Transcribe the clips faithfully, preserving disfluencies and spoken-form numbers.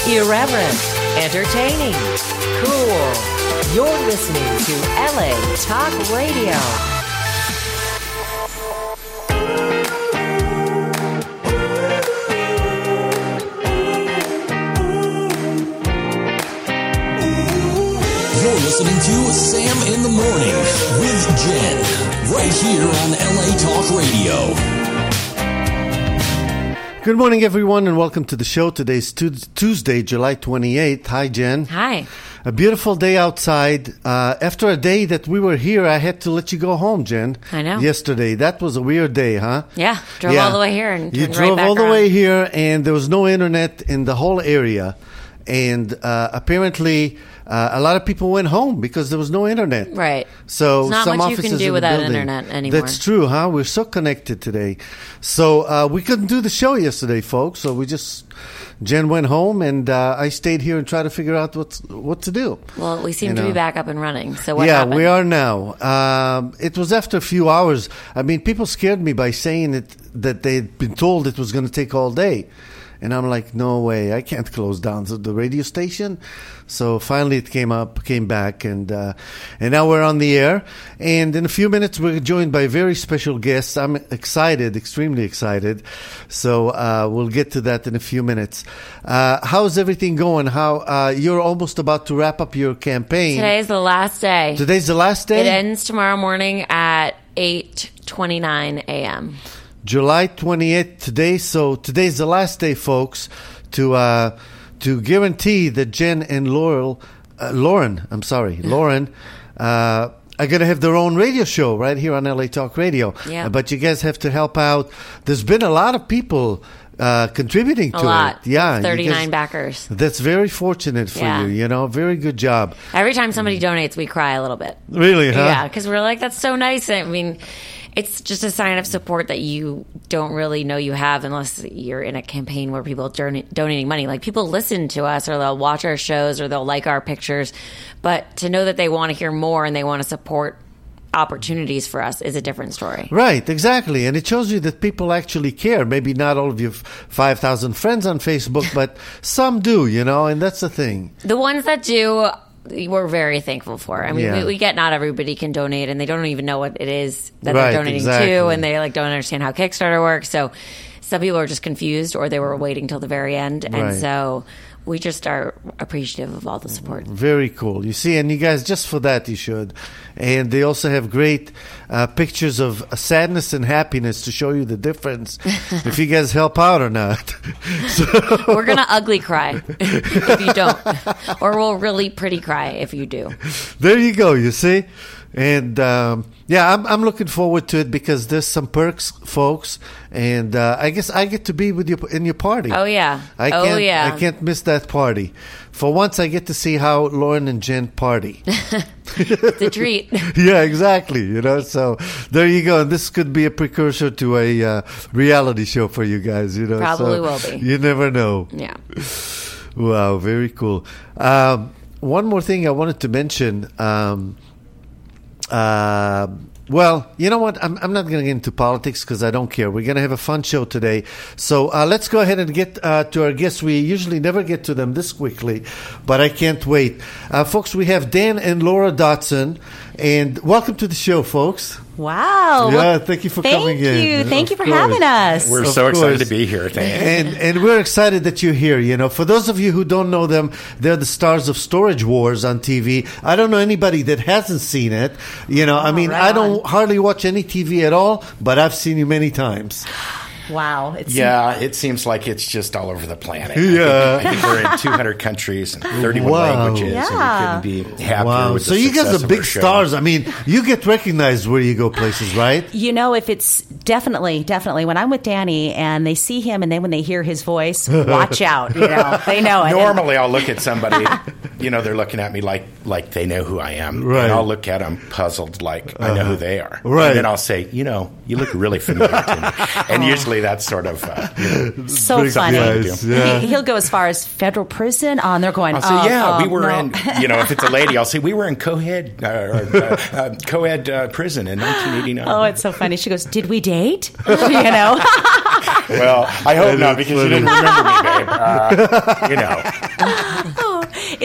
Irreverent, entertaining, cool. You're listening to L A Talk Radio. You're listening to Sam in the Morning with Jen, right here on L A Talk Radio. Good morning, everyone, and welcome to the show. Today's Tuesday, July twenty-eighth. Hi, Jen. Hi. A beautiful day outside. Uh, after a day that we were here, I had to let you go home, Jen. I know. Yesterday. That was a weird day, huh? Yeah. Drove yeah. all the way here and You turned drove right back all the around. way here, and there was no internet in the whole area. And uh, apparently, uh, a lot of people went home because there was no internet. Right. So There's not some much you offices can do in the without building. internet anymore. That's true, huh? We're so connected today. So uh, we couldn't do the show yesterday, folks. So we just Jen went home, and uh, I stayed here and tried to figure out what's what to do. Well, we seem You to know. be back up and running. So what yeah, happened? we are now. Um, it was after a few hours. I mean, people scared me by saying it, that they'd been told it was going to take all day. And I'm like, no way, I can't close down the radio station. So finally it came up, came back, and uh, and now we're on the air. And in a few minutes, we're joined by very special guests. I'm excited, extremely excited. So uh, we'll get to that in a few minutes. Uh, how's everything going? How uh, you're almost about to wrap up your campaign. Today's the last day. Today's the last day? It ends tomorrow morning at eight twenty-nine a.m. July twenty-eighth today. So today's the last day, folks, to uh, to guarantee that Jen and Laurel, uh, Lauren, I'm sorry, Lauren, uh, are going to have their own radio show right here on L A Talk Radio. Yeah. Uh, but you guys have to help out. There's been a lot of people uh, contributing A to lot. it. Yeah, you thirty-nine guys- backers. That's very fortunate for Yeah. you. You know, very good job. Every time somebody donates, we cry a little bit. Really, huh? Yeah, because we're like, that's so nice. I mean, it's just a sign of support that you don't really know you have unless you're in a campaign where people are don- donating money. Like, people listen to us, or they'll watch our shows, or they'll like our pictures. But to know that they want to hear more and they want to support opportunities for us is a different story. Right, exactly. And it shows you that people actually care. Maybe not all of your five thousand friends on Facebook, but some do, you know, and that's the thing. The ones that do, we're very thankful for. I mean, Yeah. we, we get not everybody can donate, and they don't even know what it is that Right, they're donating exactly. to, and they like don't understand how Kickstarter works. So some people are just confused, or they were waiting till the very end, and Right. so we just are appreciative of all the support. Very cool. You see, and you guys, just for that, you should. And they also have great uh, pictures of sadness and happiness to show you the difference if you guys help out or not. So, We're gonna ugly cry if you don't, or we'll really pretty cry if you do. there you go, you see? And um, yeah, I'm I'm looking forward to it because there's some perks, folks, and uh, I guess I get to be with you in your party. Oh yeah, I oh can't, yeah. I can't miss that party. For once, I get to see how Lauren and Jen party. It's a treat. Yeah, exactly. You know, so there you go. This could be a precursor to a uh, reality show for you guys. You know, Probably so will be. You never know. Yeah. Wow, very cool. Um, one more thing I wanted to mention. Um, uh, well, you know what? I'm, I'm not going to get into politics because I don't care. We're going to have a fun show today. So uh, let's go ahead and get uh, to our guests. We usually never get to them this quickly, but I can't wait. Uh, folks, we have Dan and Laura Dotson, and welcome to the show, folks. Wow. Yeah, thank you for Thank coming you. in. Thank you Of for course. having us. We're Of so excited course. to be here. Thanks. And and we're excited that you're here. You know, for those of you who don't know them, they're the stars of Storage Wars on T V. I don't know anybody that hasn't seen it. You know, I mean, right I don't on. hardly watch any T V at all, but I've seen you many times. Wow. It's Yeah, it seems like it's just all over the planet. Yeah. I think, I think we're in two hundred countries and thirty-one Wow. languages, Yeah. and we couldn't be happier Wow! with So the you guys success are of big our show. stars. I mean, you get recognized where you go places, right? You know, if it's definitely, definitely when I'm with Danny and they see him and then when they hear his voice, watch out. You know, they know it. Normally, I'll look at somebody, you know, they're looking at me like like they know who I am. Right. And I'll look at them puzzled like I know who they are. Right. And then I'll say, you know, you look really familiar to me. And usually that's sort of, uh, you know, so Big funny. guys, yeah. He, he'll go as far as federal prison. Oh, and they're going, I'll say, oh, yeah, oh, we were no. in, you know, if it's a lady, I'll say, we were in co-ed, uh, or, uh, uh, co-ed uh, prison in nineteen eighty-nine. Oh, it's so funny. She goes, did we date? You know? Well, I hope That not, is because funny. you didn't remember me, babe. Uh, you know.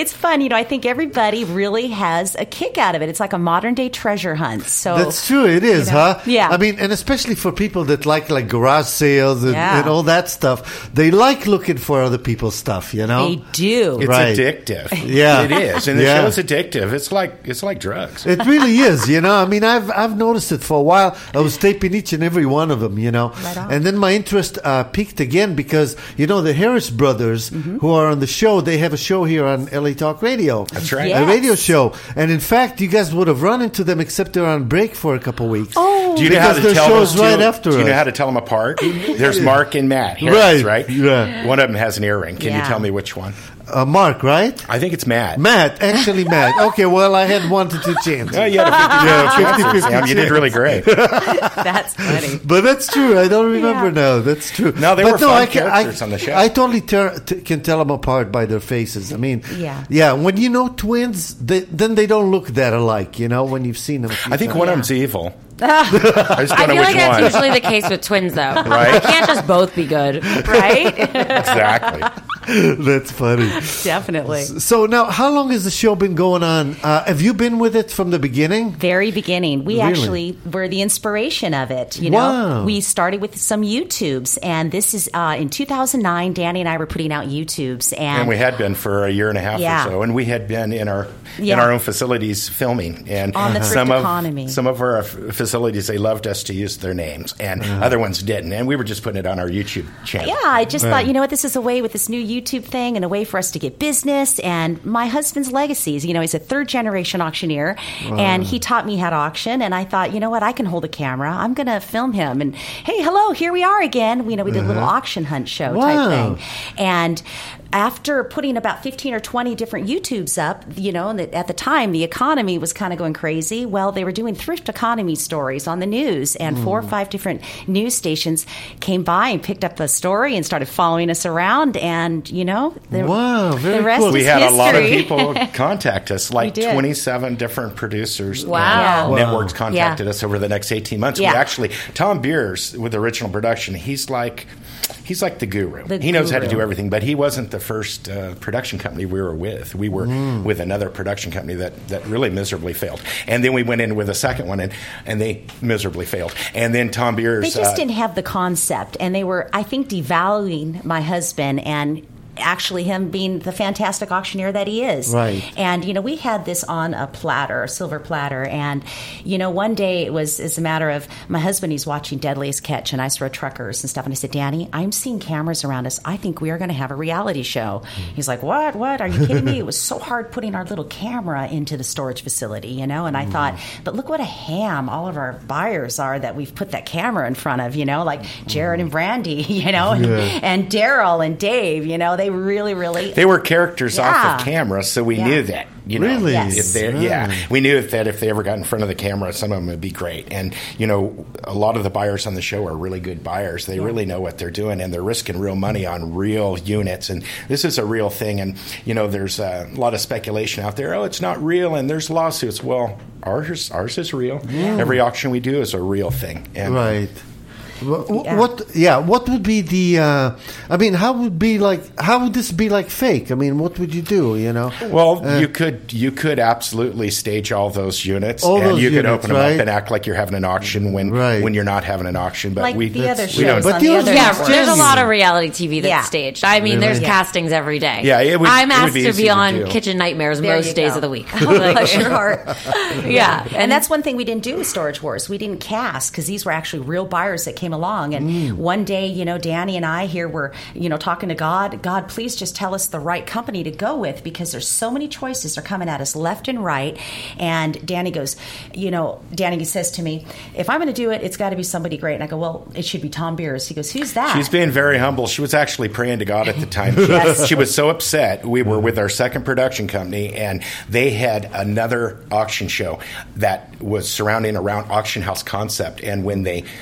it's fun. You know, I think everybody really has a kick out of it. It's like a modern day treasure hunt. So that's true. It is, you know, huh? Yeah. I mean, and especially for people that like like garage sales and, Yeah. and all that stuff, they like looking for other people's stuff. You know, they do. It's Right. addictive. Yeah. It is. And the Yeah. show's addictive. It's like it's like drugs. It really is, you know. I mean, I've I've noticed it for a while. I was taping each and every one of them, you know. Right on. And then my interest uh, peaked again because, you know, the Harris brothers Mm-hmm. who are on the show, they have a show here on L A Talk Radio. That's right. Yeah. A radio show. And in fact, you guys would have run into them except they're on break for a couple weeks. Oh, Do you know how Because to their tell show's those two? right after Do you know us. how to tell them apart? There's Mark and Matt. Harris, Right, right? yeah. One of them has an earring. Can you Yeah. tell me which one? Uh, Mark, right? I think it's Matt. Matt, actually Matt. Okay, well, I had one to two chances. Oh, you had a fifty Yeah, fifty Sam. You did really great. that's funny. But that's true. I don't remember Yeah. now. That's true. No, they but were fun I can, characters I, on the show. I totally ter- t- can tell them apart by their faces. I mean, Yeah. yeah. When you know twins, they, then they don't look that alike. You know, when you've seen them. a few I think times. one of them's evil. I just I don't know feel which like that's one. usually the case with twins, though. Right. They can't just both be good. Right? Exactly. That's funny. Definitely. So now, how long has the show been going on? Uh, have you been with it from the beginning? Very beginning. We Really? actually were the inspiration of it. You know, Wow. we started with some YouTubes, and this is uh, in two thousand nine. Danny and I were putting out YouTubes, and, And we had been for a year and a half Yeah. or so, and we had been in our in Yeah. our own facilities filming. And On the thrift some economy. of some of our f- facilities, they loved us to use their names, and other ones didn't. And we were just putting it on our YouTube channel. Yeah, I just thought, you know what, this is a way with this new YouTube thing and a way for us to get business. And my husband's legacies, you know, he's a third generation auctioneer, and he taught me how to auction. And I thought, you know what, I can hold a camera. I'm going to film him. And hey, hello, here we are again. You know, we did a little auction hunt show Wow. type thing. And after putting about fifteen or twenty different YouTubes up, you know, and at the time the economy was kind of going crazy. Well, they were doing thrift economy stories on the news, and four or five different news stations came by and picked up the story and started following us around. And, you know, the, Wow, very the rest cool. is We had history. a lot of people contact us, like did. twenty-seven different producers. Wow. and Wow. networks contacted Yeah. us over the next eighteen months. Yeah. We actually, Tom Beers with original production, he's like. He's like the guru. The he knows how to guru. do everything, but he wasn't the first uh, production company we were with. We were Mm. with another production company that, that really miserably failed. And then we went in with a second one, and, and they miserably failed. And then Tom Beers... They just uh, didn't have the concept, and they were, I think, devaluing my husband and actually him being the fantastic auctioneer that he is. Right. And, you know, we had this on a platter, a silver platter, and, you know, one day it was it's a matter of my husband, he's watching Deadliest Catch and Ice Road Truckers and stuff, and I said, Danny, I'm seeing cameras around us. I think we are going to have a reality show. He's like, what? What? Are you kidding me? It was so hard putting our little camera into the storage facility, you know, and I thought, but look what a ham all of our buyers are that we've put that camera in front of, you know, like Jared and Brandy, you know, and, Yeah. and Daryl and Dave, you know, they really, really... They were characters Yeah. off of camera, so we Yeah. knew that. You know, Really? Yes. if they- yeah, we knew that if they ever got in front of the camera, some of them would be great. And you know, a lot of the buyers on the show are really good buyers. They really know what they're doing, and they're risking real money on real units. And this is a real thing. And you know, there's a lot of speculation out there. Oh, it's not real, and there's lawsuits. Well, ours ours is real. Every auction we do is a real thing. And Right. Wh- wh- Yeah. What? Yeah. What would be the? Uh, I mean, how would be like? How would this be like fake? I mean, what would you do? You know? Well, Uh, you could you could absolutely stage all those units, All and those you could units, open them right? up and act like you're having an auction when Right. when you're not having an auction. But like we the other that's- shows we don't- on But the the other other- Yeah, networks. there's a lot of Genuine. reality T V that's Yeah. staged. I mean, Really? there's Yeah. castings every day. Yeah, it would- I'm it would asked be to easy be to on do. Kitchen Nightmares There most you days go. of the week. Bless your heart. Yeah, And that's one thing we didn't do with Storage Wars. We didn't cast because these were actually real buyers that came along. And one day, you know, Danny and I here were, you know, talking to God. God, please just tell us the right company to go with because there's so many choices are coming at us left and right. And Danny goes, you know, Danny says to me, if I'm going to do it, it's got to be somebody great. And I go, well, it should be Tom Beers. He goes, who's that? She's being very humble. She was actually praying to God at the time. She, Yes. she was so upset. We were with our second production company, and they had another auction show that was surrounding around auction house concept. And when they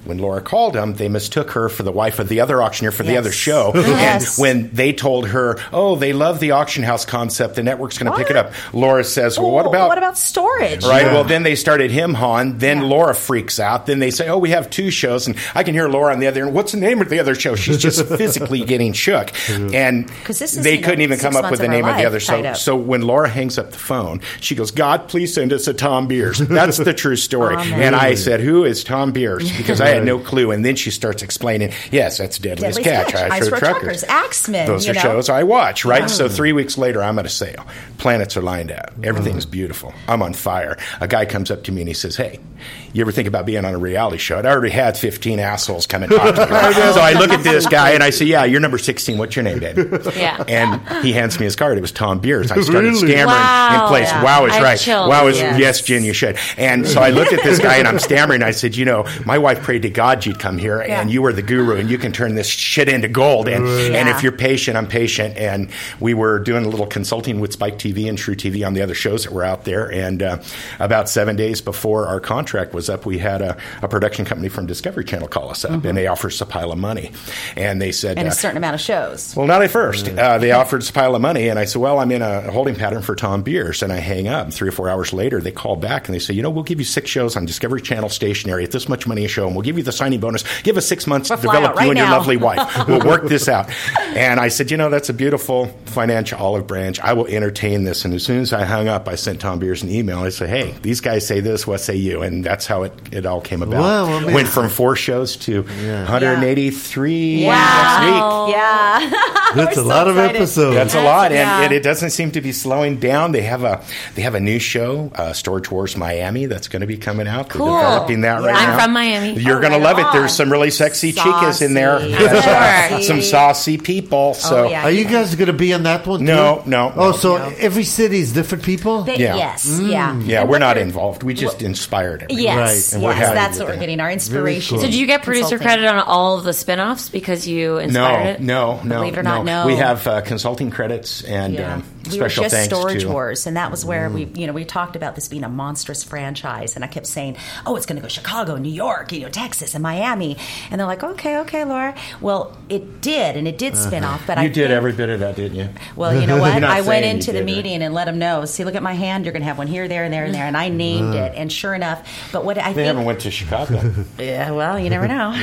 when Laura called them, they mistook her for the wife of the other auctioneer for the Yes. other show. Yes. And when they told her, oh, they love the auction house concept, the network's going to pick it up, Laura says, well, what Oh, about... what about storage? Right. Yeah. Well, then they started him hawing. Then Yeah. Laura freaks out. Then they say, "Oh, we have two shows," and I can hear Laura on the other end. What's the name of the other show? She's just physically getting shook, and 'Cause this is, they you know, couldn't even come six up with months the of name her of the life other show. tied up. So when Laura hangs up the phone, she goes, "God, please send us a Tom Beers." That's the true story. Amen. And I said, "Who is Tom Beers?" Because I had no clue. And then she starts explaining, "Yes, that's Deadliest, Deadliest Catch, Catch, Ice Ice Road Road Truckers, Truckers, Axemen, Those you are know? shows I watch." Right. So three weeks later, I'm at a sale. Planets are lined up. Everything's beautiful. I'm on fire. A guy comes up to me and he says, "Hey, you ever think about being on a reality show?" I'd already had fifteen assholes come and talk to me. So I look at this guy and I say, "Yeah, you're number sixteen. What's your name, baby?" Yeah. And he hands me his card. It was Tom Beers. I started Really? stammering Wow. in place. Yeah. Wow is I right. chilled. Wow is Yes. yes, Jen, you should. And so I looked at this guy and I'm stammering. I said, "You know, my wife prayed to God you'd come here, Yeah. and you were the guru, and you can turn this shit into gold. And and Yeah. if you're patient, I'm patient." And we were doing a little consulting with Spike T V and True T V on the other shows that were out there. And uh, about seven days before our contract was up, we had a, a production company from Discovery Channel call us up, Mm-hmm. and they offered us a pile of money. And they said, And uh, a certain amount of shows. well, not at first. Uh, they offered us a pile of money, and I said, "Well, I'm in a holding pattern for Tom Beers," and I hang up. Three or four hours later, they call back and they say, "You know, we'll give you six shows on Discovery Channel stationery at this much money a show, and we'll give you the signing bonus. Give us six months We'll to fly develop out you right and your now." lovely wife. We'll work this out." And I said, "You know, that's a beautiful financial olive branch. I will entertain this." And as soon as I hung up, I sent Tom Beers an email. I said, "Hey, these guys say this. What say you?" And that's how it, it all came about. Wow, amazing. Went from four shows to one hundred eighty-three Wow. next week. Yeah. That's We're a so lot of excited. episodes. That's a lot, and, yeah. and it doesn't seem to be slowing down. They have a they have a new show, uh, Storage Wars Miami, that's going to be coming out. They're Cool. developing that right I'm now. from Miami. You're Oh, going to right love it. There's on. some really sexy chicas in there, Saucy. and, uh, Sure. some saucy people. So Oh, yeah. Are you guys going to be on that one? No, too? no, Oh, no. so every city is different people. They- Yeah. Yes. Yeah. yeah, And we're what not they're- involved. We just inspired it. Yes. Right. And we're Yes. happy That's with what we're that. getting our inspiration. cool. So did you get producer Consulting. credit on all of the spin-offs because you inspired No, it? no, no. Believe it or not, no. We have uh, consulting credits and Yeah. um, we were special just thanks Storage to Wars, and that was where we, you know, we talked about this being a monstrous franchise, and I kept saying, "Oh, it's going to go Chicago, New York, you know, Texas, and Miami," and they're like, "Okay, okay, Laura." Well, it did, and it did spin off, but You I did think- every bit of that, didn't you? Well, you know what? You're not I went saying into you the did, right? meeting and let them know. See, look at my hand. You're going to have one here, there, and there, and there, and I named it, and sure enough, but what I They think haven't went to Chicago. yeah, well, you never know.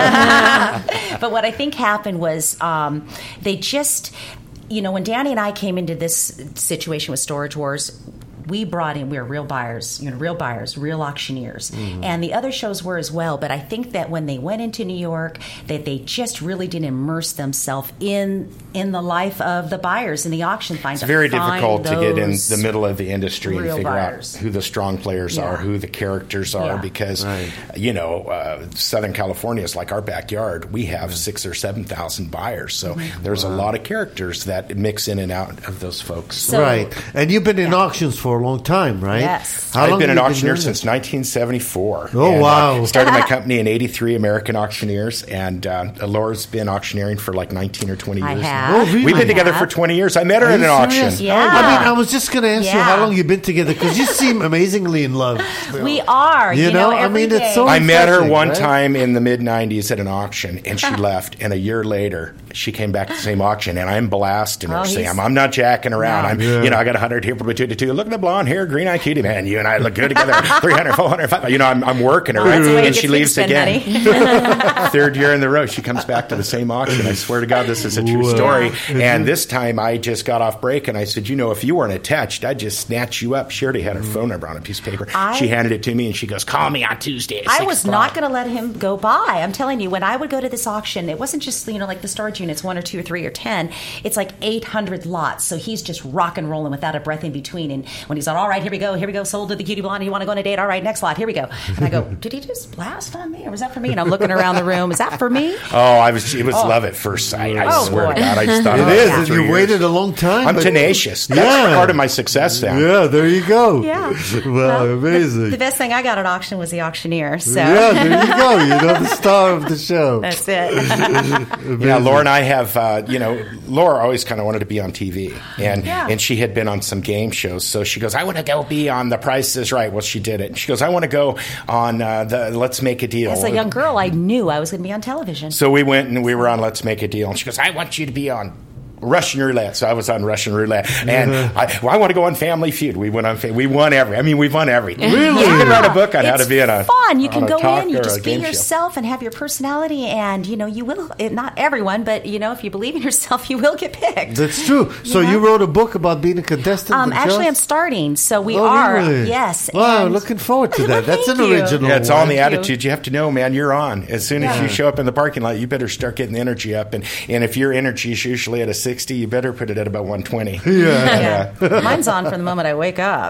But what I think happened was um, they just, you know, when Danny and I came into this situation with Storage Wars, we brought in, we were real buyers, you know, real buyers, real auctioneers. Mm-hmm. And the other shows were as well. But I think that when they went into New York, that they just really didn't immerse themselves in in the life of the buyers in the auction find. It's very difficult to get in the middle of the industry and real figure buyers. out who the strong players Yeah. are, who the characters are, Yeah. because you know uh, Southern California is like our backyard. We have six or seven thousand buyers, so Mm-hmm. there's a lot of characters that mix in and out of those folks. So- right. And you've been in Yeah. auctions for a long time, right? Yes. How I've long been have an you auctioneer doing since this? nineteen seventy-four. Oh, And, uh, wow. started my company in eighty-three, American Auctioneers, and uh, Laura's been auctioneering for like nineteen or twenty I years. have. now. Oh, really? We've been together have. for twenty years. I met her Are at you an serious? auction. Yeah. I mean, I was just going to ask you Yeah. how long you've been together because you seem amazingly in love. We are. You You, know, know, I every mean, it's day. so- I met her Refreshing, one right? time in the mid nineties at an auction, and she left. And a year later, she came back to the same auction, and I'm blasting her, Oh, saying, he's- "I'm not jacking around. No. I'm, Yeah. you know, I got a hundred here, between the two. Look at the blonde hair, green eye cutie, man. You and I look good together. three hundred, four hundred, five hundred. You know, I'm, I'm working her, right? That's the way it And gets she me to leaves spend again. money. Third year in the row, she comes back to the same auction. I swear to God, this is a true Wow. story. Mhm. And this time, I just got off break, and I said, you know, if you weren't attached, I'd just snatch you up. She already had her phone number on a piece of paper. I- she handed it to me, and she goes, "Call me on Tuesday at I six was o'clock." not going to let him go by. I'm telling you, when I would go to this auction, it wasn't just, you know, like the storage units, one or two or three or ten. It's like eight hundred lots. So he's just rock and rolling without a breath in between. And when he's like, "All right, here we go, here we go, sold to the cutie blonde. You want to go on a date? All right, next lot, here we go." And I go, "Did he just blast on me, or was that for me?" And I'm looking around the room. Is that for me? Oh, I was. It was love at first sight. I Oh, swear boy. to God, I just thought It about is, it for and three you years. waited a long time. I'm but- tenacious. That's Yeah. part of my success now. Yeah, there you go. Yeah. Well, The- amazing. The, best thing I got at auction was the auctioneer. So Yeah, there you go. You know, the star of the show. that's it. Yeah, Laura and I have, uh, you know, Laura always kind of wanted to be on T V, and Yeah. and she had been on some game shows. So she goes, I want to go be on The Price is Right. Well, she did it. And she goes, I want to go on uh, the Let's Make a Deal. As a young girl, I knew I was going to be on television. So we went and we were on Let's Make a Deal. And she goes, I want you to be on Russian Roulette. So I was on Russian Roulette. And Mm-hmm. I, well, I want to go on Family Feud. We went on, we won every, I mean, we've won everything. Really? You could write a book on how It's to be in a fun. You on can a go talk in, you or a just be game show. yourself and have your personality, and you know you will. It, not everyone, but you know if you believe in yourself, you will get picked. That's true. So Yeah. you wrote a book about being a contestant? Um, at actually, Jaws? I'm starting, so we Oh, are. really? Yes. Wow, and- looking forward to Well, that. That's an thank you. original. Yeah, it's all in the Thank you. attitude. You have to know, man, you're on. As soon as Yeah. you show up in the parking lot, you better start getting the energy up. And, and if your energy is usually at a sixty, you better put it at about one twenty. Yeah, Yeah. Mine's on from the moment I wake up.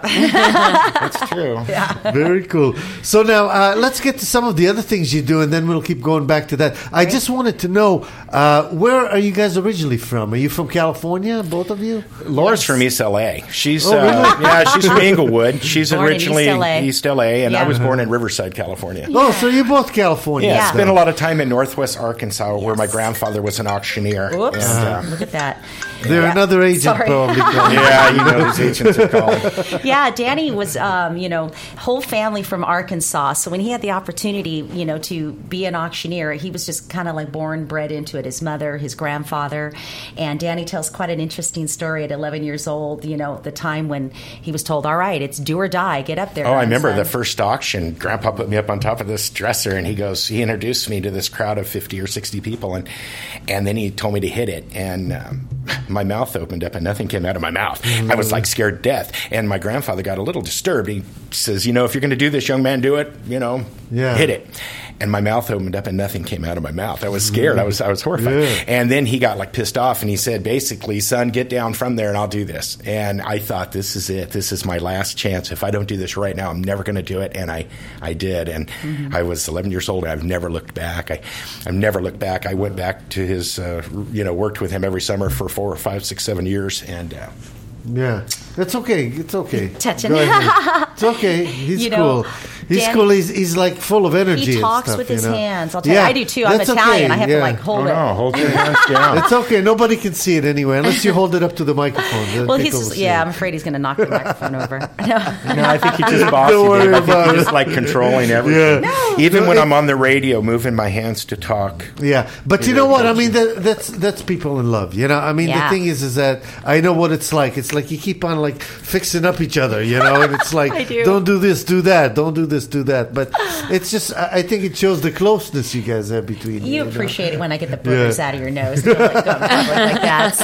That's true. very cool. So now uh, let's get to some of the other things you do, and then we'll keep going back to that. I just wanted to know, uh, where are you guys originally from? Are you from California, both of you? Laura's from East L A. She's Oh, uh, really? yeah, she's from Inglewood. She's Born in originally East L A. East L A, and Yeah. I was born in Riverside, California. Oh, so you're both California. Yeah, Yeah. spent a lot of time in Northwest Arkansas, where my Yes. grandfather was an auctioneer. Oops. And, uh, Look at that. They're Yeah. another agent, Sorry. probably. Colin. yeah, you know these agents are called. Yeah, Danny was, um, you know, whole family from Arkansas. So when he had the opportunity, you know, to be an auctioneer, he was just kind of like born, bred into it. His mother, his grandfather, and Danny tells quite an interesting story at eleven years old. You know, the time when he was told, "All right, it's do or die. Get up there." Oh, I remember grandson." the first auction. Grandpa put me up on top of this dresser, and he goes, he introduced me to this crowd of fifty or sixty people, and and then he told me to hit it, and um, my mouth opened up, and nothing came out of my mouth. I was like scared to death, and my grandfather got a little disturbed. He says, "You know, if you're going to do this, young man, do it. You know, Yeah. hit it." And my mouth opened up and nothing came out of my mouth. I was scared. I was I was horrified. Yeah. And then he got like pissed off and he said, basically, son, get down from there and I'll do this. And I thought, this is it. This is my last chance. If I don't do this right now, I'm never going to do it. And I, I did. And Mm-hmm. I was eleven years old and I've never looked back. I, I've never looked back. I went back to his, uh, you know, worked with him every summer for four or five, six, seven years. And uh, Yeah, that's okay. It's okay. Touching. Go ahead. It's okay. He's You know, cool. He's Dan- cool. He's, he's like full of energy. He and talks stuff, with you his know? hands. I'll tell you, I do too. I'm that's Italian. okay, I have yeah. to like hold oh it. no, hold your hands down. It's okay. Nobody can see it anyway, unless you hold it up to the microphone. Then Well, people he's will just, see yeah. it. I'm afraid he's going to knock the microphone over. No. No, I think he's just bossy. Don't worry Dave. I think about he's it. just like controlling everything. Yeah. No. Even No, when it- I'm on the radio, moving my hands to talk. Yeah, but you know what? I mean, that, that's that's people in love. You know, I mean, Yeah. the thing is, is that I know what it's like. It's like you keep on like fixing up each other, you know, and it's like, I do. don't do this, do that, don't do this, do that. But it's just, I I think it shows the closeness you guys have between you. You know? appreciate it when I get the boogers Yeah. out of your nose. Don't let go in public like that.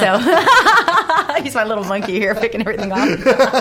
So he's my little monkey here picking everything off.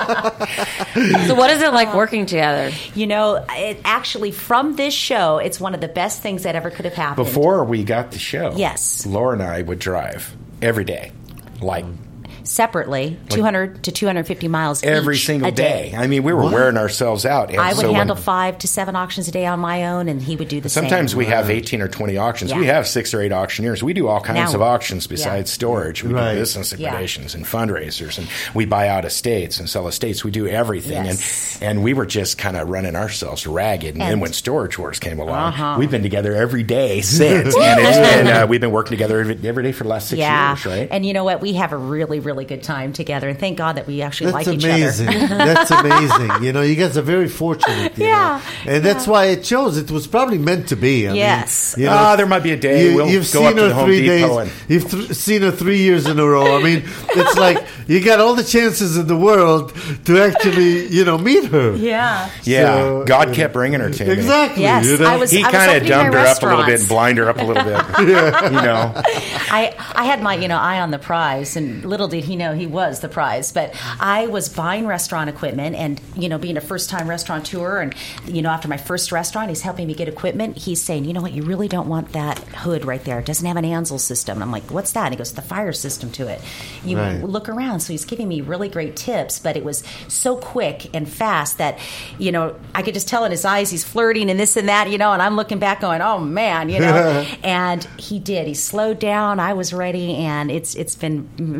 So what is it like working together? You know, it actually from this show, it's one of the best things that ever could have happened. Before we got the show, Yes. Laura and I would drive every day, like separately, two hundred to two hundred fifty miles every each single a day. I mean, we were wearing ourselves out. And I would so when- handle five to seven auctions a day on my own, and he would do the Sometimes same. we have eighteen or twenty auctions. Yeah. We have six or eight auctioneers. We do all kinds Now- of auctions yeah. besides storage. We Right. do business Yeah. liquidations and fundraisers, and we buy out estates and sell estates. We do everything, Yes. and and we were just kind of running ourselves ragged. And, then And- when Storage Wars came along, Uh-huh. we've been together every day since, and it's been, uh, we've been working together every, every day for the last six yeah. years, right? And you know what? We have a really, really good time together, and thank God that we actually That's like each amazing. other. That's amazing. You know, you guys are very fortunate. You Yeah. know? And that's why it shows. It was probably meant to be. I Yes. Mean, you know, Ah, there might be a day we'll you've go seen up to her the Home three Depot days. and- You've th- seen her three years in a row. I mean, it's like you got all the chances in the world to actually, you know, meet her. Yeah. Yeah, So, God you kept bringing her to me. Exactly. Yes, you know? I was- He kind of opening my dumbed her up a little bit restaurants. and blind her up a little bit. You know, I, I had my, you know, eye on the prize, and little did he know he was the prize. But I was buying restaurant equipment, and, you know, being a first-time restaurateur, and, you know, after my first restaurant, he's helping me get equipment. He's saying, you know what, you really don't want that hood right there. It doesn't have an Ansel system. And I'm like, what's that? And he goes, the fire system to it. You Right. look around. So he's giving me really great tips, but it was so quick and fast that, you know, I could just tell in his eyes he's flirting and this and that, you know, and I'm looking back going, oh, man, you know. And he did. He slowed down. I was ready, and it's it's been ma- magic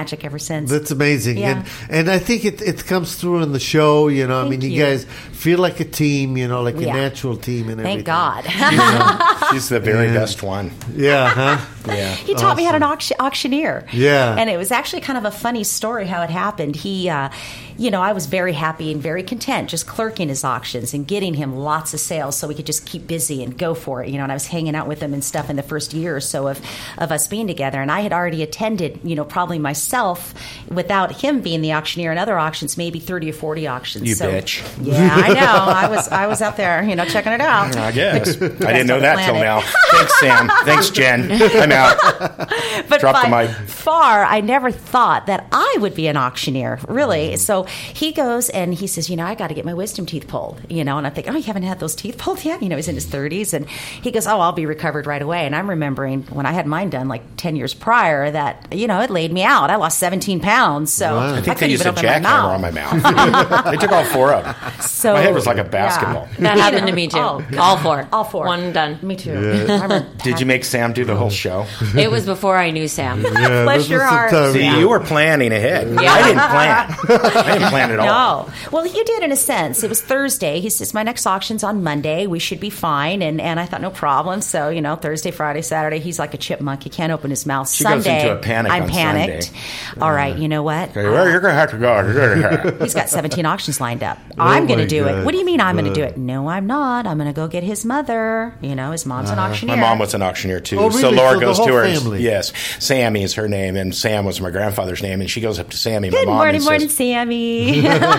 magic ever since. That's amazing. Yeah. And and I think it, it comes through in the show, you know. I Thank mean, you, you. guys feel like a team, you know, like Yeah. a natural team and everything. Thank God. You know? She's the very Yeah. best one. Yeah, huh? Yeah. He taught me how to an auction, auctioneer. Yeah. And it was actually kind of a funny story how it happened. He, uh, you know, I was very happy and very content just clerking his auctions and getting him lots of sales so we could just keep busy and go for it. You know, and I was hanging out with him and stuff in the first year or so of, of us being together. And I had already attended, you know, probably myself without him being the auctioneer in other auctions, maybe thirty or forty auctions. You so, bitch. Yeah, I know. I was I was out there, you know, checking it out. I guess. I didn't know on the that till planet. now. Thanks, Sam. Thanks, Jen. I'm out. But Drop the by mic. far, I never thought that I would be an auctioneer, really. So he goes and he says, you know, I got to get my wisdom teeth pulled, you know, and I think, oh, you haven't had those teeth pulled yet? You know, he's in his thirties. And he goes, oh, I'll be recovered right away. And I'm remembering when I had mine done like ten years prior that, you know, it laid me out. I lost seventeen pounds. So Wow. I I think they couldn't used even a open my jackhammer on my mouth. They took all four of them. So, My head was like a basketball. yeah. That happened to me too. Oh, God. All four. All four. One done. Me too. I remember Did you make Sam do the whole show? It was before I knew Sam. Yeah, Bless this your was the heart. time. See, Yeah. you were planning ahead. Yeah. I didn't plan. I didn't plan at all. No. Well, you did in a sense. It was Thursday. He says, my next auction's on Monday. We should be fine. And, and I thought, no problem. So, you know, Thursday, Friday, Saturday, he's like a chipmunk. He can't open his mouth. She goes Sunday, into a panic I'm on panicked. Sunday. All right, you know what? Okay, well, you're going to have to go. He's got seventeen auctions lined up. I'm going my to do God. it. What do you mean I'm going to do Uh. it? No, I'm not. I'm going to go get his mother. You know, his mom's an auctioneer. My mom was an auctioneer too. Oh, So really? Laura So the goes whole to her. family? Yes, Sammy is her name, and Sam was my grandfather's name. And she goes up to Sammy, my Good mom, morning, and morning, says, Sammy.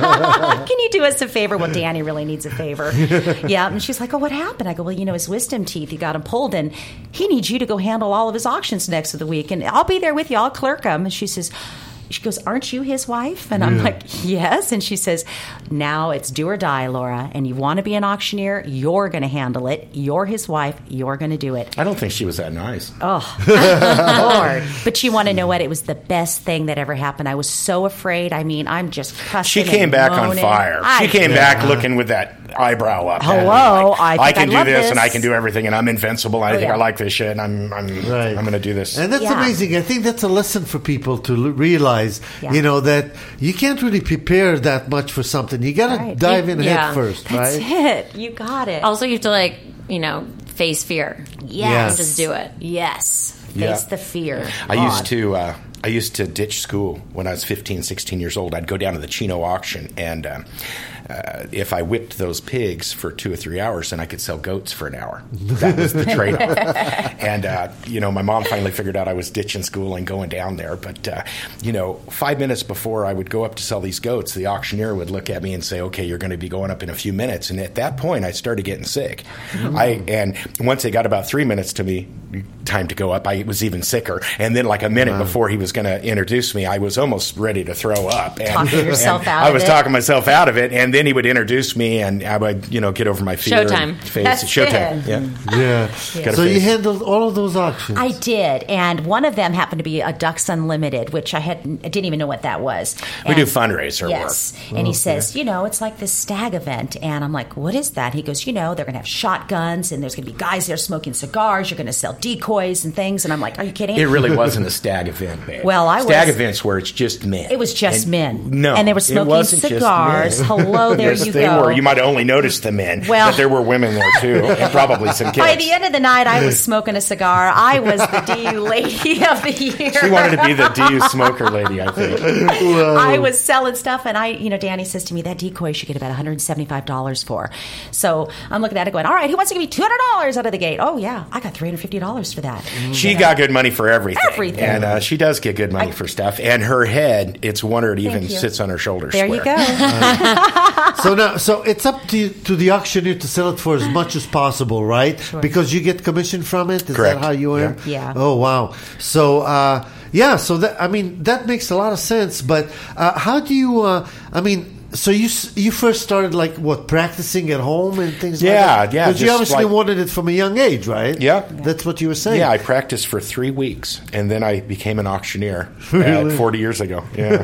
Can you do us a favor? Well, Danny really needs a favor. Yeah, and she's like, oh, what happened? I go, well, you know, his wisdom teeth, he got them pulled, and he needs you to go handle all of his auctions next of the week, and I'll be there with you. I'll clerk them. And she says, she goes, aren't you his wife? And I'm like, yes. And she says, now it's do or die, Laura. And you want to be an auctioneer, you're going to handle it. You're his wife. You're going to do it. I don't think she was that nice. Lord. But you want to know what? It was the best thing that ever happened. I was so afraid. I mean, I'm just cussing. She came and back on moaning. fire. I- She came back looking with that eyebrow up. Hello, And like, I think can I do love this, this. and I can do everything, and I'm invincible. I Oh, think yeah. I like this shit, and I'm I'm Right. I'm going to do this. And that's Yeah. amazing. I think that's a lesson for people to l- realize, Yeah. you know, that you can't really prepare that much for something. You got to Right. dive in Yeah. head first, That's right? it. You got it. Also, you have to like, you know, face fear. yes. Just do it. Yes. Face Yeah. the fear. I God. used to uh, I used to ditch school when I was fifteen, sixteen years old. I'd go down to the Chino auction, and um, uh, if I whipped those pigs for two or three hours, then I could sell goats for an hour. That was the trade-off. And, uh, you know, my mom finally figured out I was ditching school and going down there. But, uh, you know, five minutes before I would go up to sell these goats, the auctioneer would look at me and say, okay, you're going to be going up in a few minutes. And at that point, I started getting sick. I And once they got about three minutes to me, time to go up, I was even sicker. And then like a minute before he was going to introduce me, I was almost ready to throw up. And, Talking yourself and out I of was it. talking myself out of it. And then he would introduce me, and I would, you know, get over my fear. Showtime. And face. That's Showtime. it. Yeah. Yeah. Gotta So you face. handled all of those auctions. I did, and one of them happened to be a Ducks Unlimited, which I had I didn't even know what that was. We do And- fundraiser yes. work. And he says, you know, it's like this stag event, and I'm like, what is that? He goes, you know, they're going to have shotguns, and there's going to be guys there smoking cigars. You're going to sell decoys and things, and I'm like, are you kidding? It really wasn't a stag event, babe. Well, I stag was- events where it's just men. It was just And- men. No, And they were it smoking wasn't just cigars. men. Hello, there yes, you they go. were. You might have only noticed the men, Well- but there were women there too, and probably some kids. By the end of the night, I was smoking a cigar. I was the D U Lady of the Year. She wanted to be the D U smoker lady, I think. I was selling stuff, and I, you know, Danny says to me, that decoy you should get about one hundred seventy-five dollars for. So I'm looking at it going, all right, who wants to give me two hundred dollars out of the gate? Oh, yeah, I got three hundred fifty dollars for that. She got good money for everything. Everything. And uh, she does get good money I- for stuff. And her head, it's wonder it even you. sits on her shoulders. There you square. go. So now, so it's up to to the auctioneer to sell it for as much as possible, right? Because you get commission from it. Is Correct. that how you earn? Yeah. Yeah. Oh wow. So uh, yeah. So that I mean that makes a lot of sense. But uh, how do you? Uh, I mean. So you s- you first started like what, practicing at home and things Yeah, like that? yeah, Because you just obviously like- wanted it from a young age, right? Yeah. That's what you were saying. Yeah, I practiced for three weeks, and then I became an auctioneer Really? uh, forty years ago. Yeah.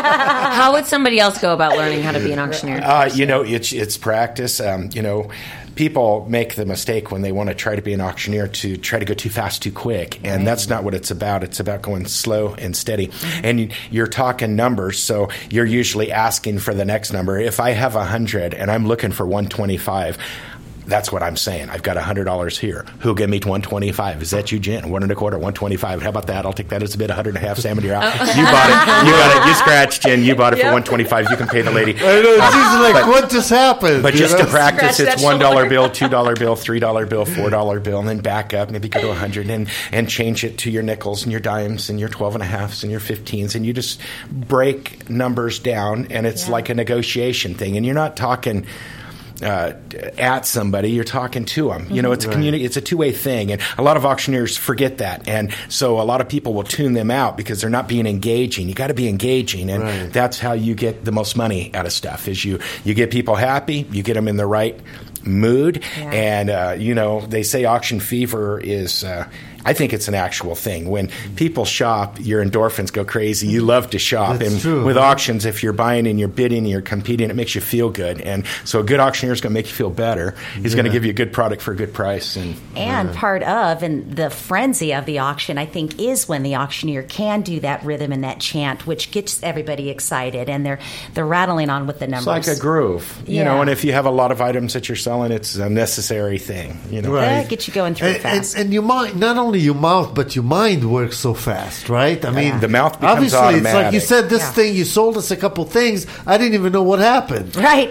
How would somebody else go about learning how to be an auctioneer? Uh, you know, it's it's practice. Um, you know, people make the mistake when they want to try to be an auctioneer to try to go too fast, too quick, and that's not what it's about. It's about going slow and steady. And you- you're talking numbers, so you're usually asking for the next number. If I have a hundred and I'm looking for one twenty-five. That's what I'm saying. I've got one hundred dollars here. Who'll give me one twenty-five? Is that you, Jen? One and a quarter, one twenty-five. How about that? I'll take that as a bid. one hundred and a half. Salmon, you're out. You bought it. You got it. You scratched, Jen. You bought it for one twenty-five. You can pay the lady. I know, it's Um, just like, but- what just happened? But you just know? to practice, Scratch it's that one dollar shoulder. bill, two dollar bill, three dollar bill, four dollar bill, and then back up, maybe go to a hundred, and and change it to your nickels and your dimes and your twelve and a halves and your fifteens, and you just break numbers down, and it's Yeah. like a negotiation thing, and you're not talking. Uh, at somebody, you're talking to them. You know, it's a community. It's a two way thing, and a lot of auctioneers forget that, and so a lot of people will tune them out because they're not being engaging. You got to be engaging, and Right. that's how you get the most money out of stuff. Is you you get people happy, you get them in the right mood, Yeah. and uh, you know they say auction fever is. Uh, I think it's an actual thing. When people shop, your endorphins go crazy. You love to shop. That's and true. with auctions, if you're buying and you're bidding and you're competing, it makes you feel good. And so a good auctioneer is going to make you feel better. He's going to give you a good product for a good price. And And part of, and the frenzy of the auction, I think, is when the auctioneer can do that rhythm and that chant, which gets everybody excited, and they're they're rattling on with the it's numbers. like a groove, you Yeah. know. And if you have a lot of items that you're selling, it's a necessary thing, you know. Right. That gets you going through and, it fast. And, and your mind, not only your mouth, but your mind works so fast, right? I mean, The mouth becomes obviously, it's like automatic. you said this Yeah. thing, you sold us a couple things. I didn't even know what happened. Right.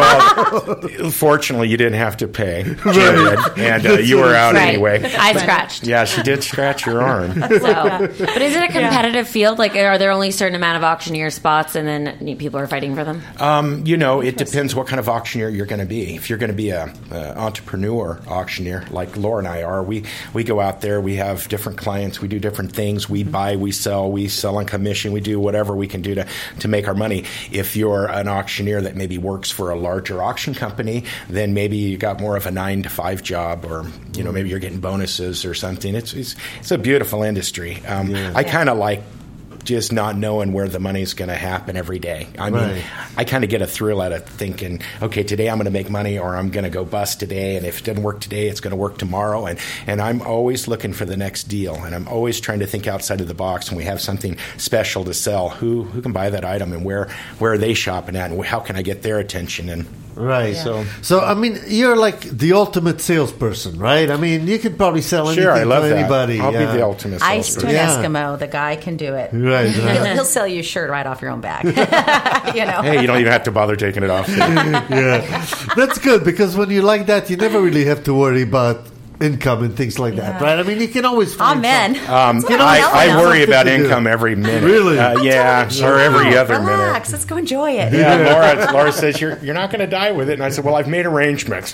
Well, fortunately, you didn't have to pay, Jared, and uh, you were out Right. anyway. I scratched. Yeah, she did scratch your arm. So, but is it a competitive field? Like, are there only a certain amount of auctioneer spots, and then people are fighting for them? Um, you know, it depends what kind of auctioneer you're going to be. If you're going to be a, a entrepreneur auctioneer, like Laura and I are, we we go out there. We have different clients. We do different things. We buy, we sell, we sell on commission. We do whatever we can do to to make our money. If you're an auctioneer that maybe works for a larger auction company, then maybe you got more of a nine to five job, or you know, maybe you're getting bonuses or something. It's it's, it's a beautiful industry. Um, I kind of like. Just not knowing where the money's going to happen every day. I mean, Right. I kind of get a thrill out of thinking, okay, today I'm going to make money, or I'm going to go bust today, and if it doesn't work today, it's going to work tomorrow. And, and I'm always looking for the next deal, and I'm always trying to think outside of the box. When we have something special to sell, who who can buy that item, and where where are they shopping at, and how can I get their attention? And Right. So- so I mean, you're like the ultimate salesperson, right? I mean, you could probably sell anything sure, I love to that. anybody. I'll yeah. be the ultimate Ice to an salesperson. Yeah. Eskimo. The guy can do it. Right, right. He'll, he'll sell you a shirt right off your own back. you know. Hey, you don't even have to bother taking it off. Yeah, that's good, because when you like that, you never really have to worry about income and things like that, right? I mean, you can always find Amen. some- Um, That's what I'm telling I, I you. worry about Something to do. income every minute. Really? Uh, yeah, or every other minute. Relax. Let's go enjoy it. Yeah, Laura, Laura says, you're, you're not going to die with it. And I said, well, I've made arrangements.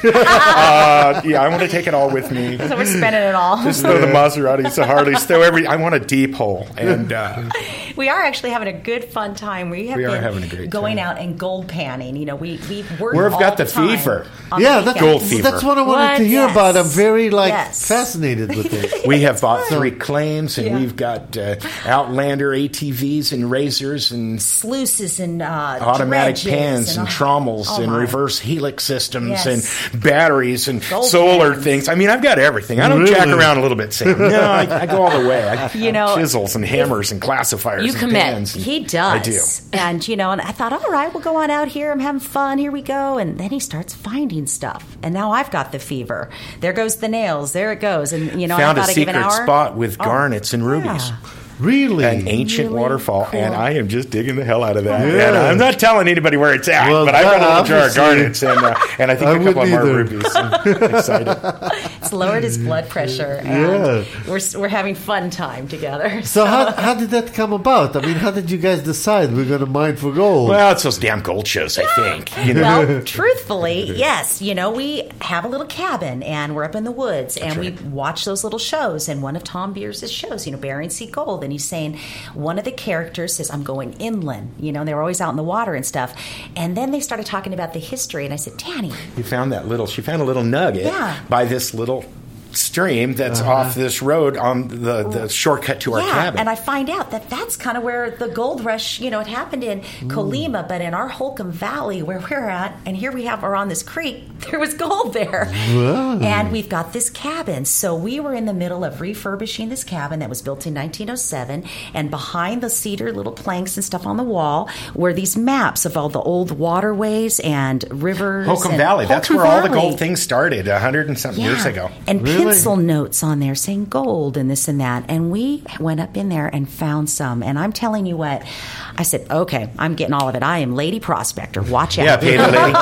uh, yeah, I want to take it all with me. So we're spending it all. Just throw the Maseratis, the Harleys, throw every. I want a deep hole. And uh, We are actually having a good fun time. We have We are been having a great going time. out and gold panning. You know, we we work. We've all got the time fever. on Yeah, the that's, Gold weekends. fever. that's what I wanted What? to hear Yes. about. I'm very like Yes. fascinated with it. we have bought three claims, and Yeah. we've got uh, Outlander A T Vs and razors and Sluices and uh, automatic dredges pans and, oh, trommels oh and my. reverse helix systems Yes. and batteries and Gold solar pans. things. I mean, I've got everything. I don't jack Really? around a little bit, Sam. No, I, I go all the way. I, You know, chisels and hammers and classifiers You and commit. pans. And He does. I do. And, you know, and I thought, all right, we'll go on out here. I'm having fun. Here we go. And then he starts finding stuff. And now I've got the fever. There goes the nails. There it goes. And, you know, Found I a thought I give an secret hour. spot with Oh, garnets and rubies. yeah. Really? An ancient Really waterfall, cool. and I am just digging the hell out of that. Yeah. And I'm not telling anybody where it's at, Well, but I've got a little jar of obviously. garnets, and uh, and I think I a couple of wouldn't more either. rubies. I'm excited. It's lowered his blood pressure. And Yeah. we're, we're having fun time together. So how, how did that come about? I mean, how did you guys decide we're going to mine for gold? Well, it's those damn gold shows, I think. You know, Well, truthfully, yes. You know, we have a little cabin and we're up in the woods and we watch those little shows. And one of Tom Beers' shows, you know, Bering Sea Gold, gold. And he's saying, one of the characters says, I'm going inland. You know, and they were always out in the water and stuff. And then they started talking about the history. And I said, Danny. You found that little, she found a little nugget Yeah. by this little stream that's uh-huh. off this road on the, the shortcut to our yeah, cabin. And I find out that that's kind of where the gold rush, you know, it happened in mm. Colima, but in our Holcomb Valley where we're at, and here we have, or on this creek, there was gold there. Whoa. And we've got this cabin. So we were in the middle of refurbishing this cabin that was built in nineteen oh seven, and behind the cedar little planks and stuff on the wall were these maps of all the old waterways and rivers. Holcomb and Valley, that's Holcomb where all the Valley. gold things started a hundred and something Yeah. years ago. And Really? pencil notes on there saying gold and this and that. And we went up in there and found some. And I'm telling you what, I said, okay, I'm getting all of it. I am Lady Prospector. Watch out. Yeah, paid a lady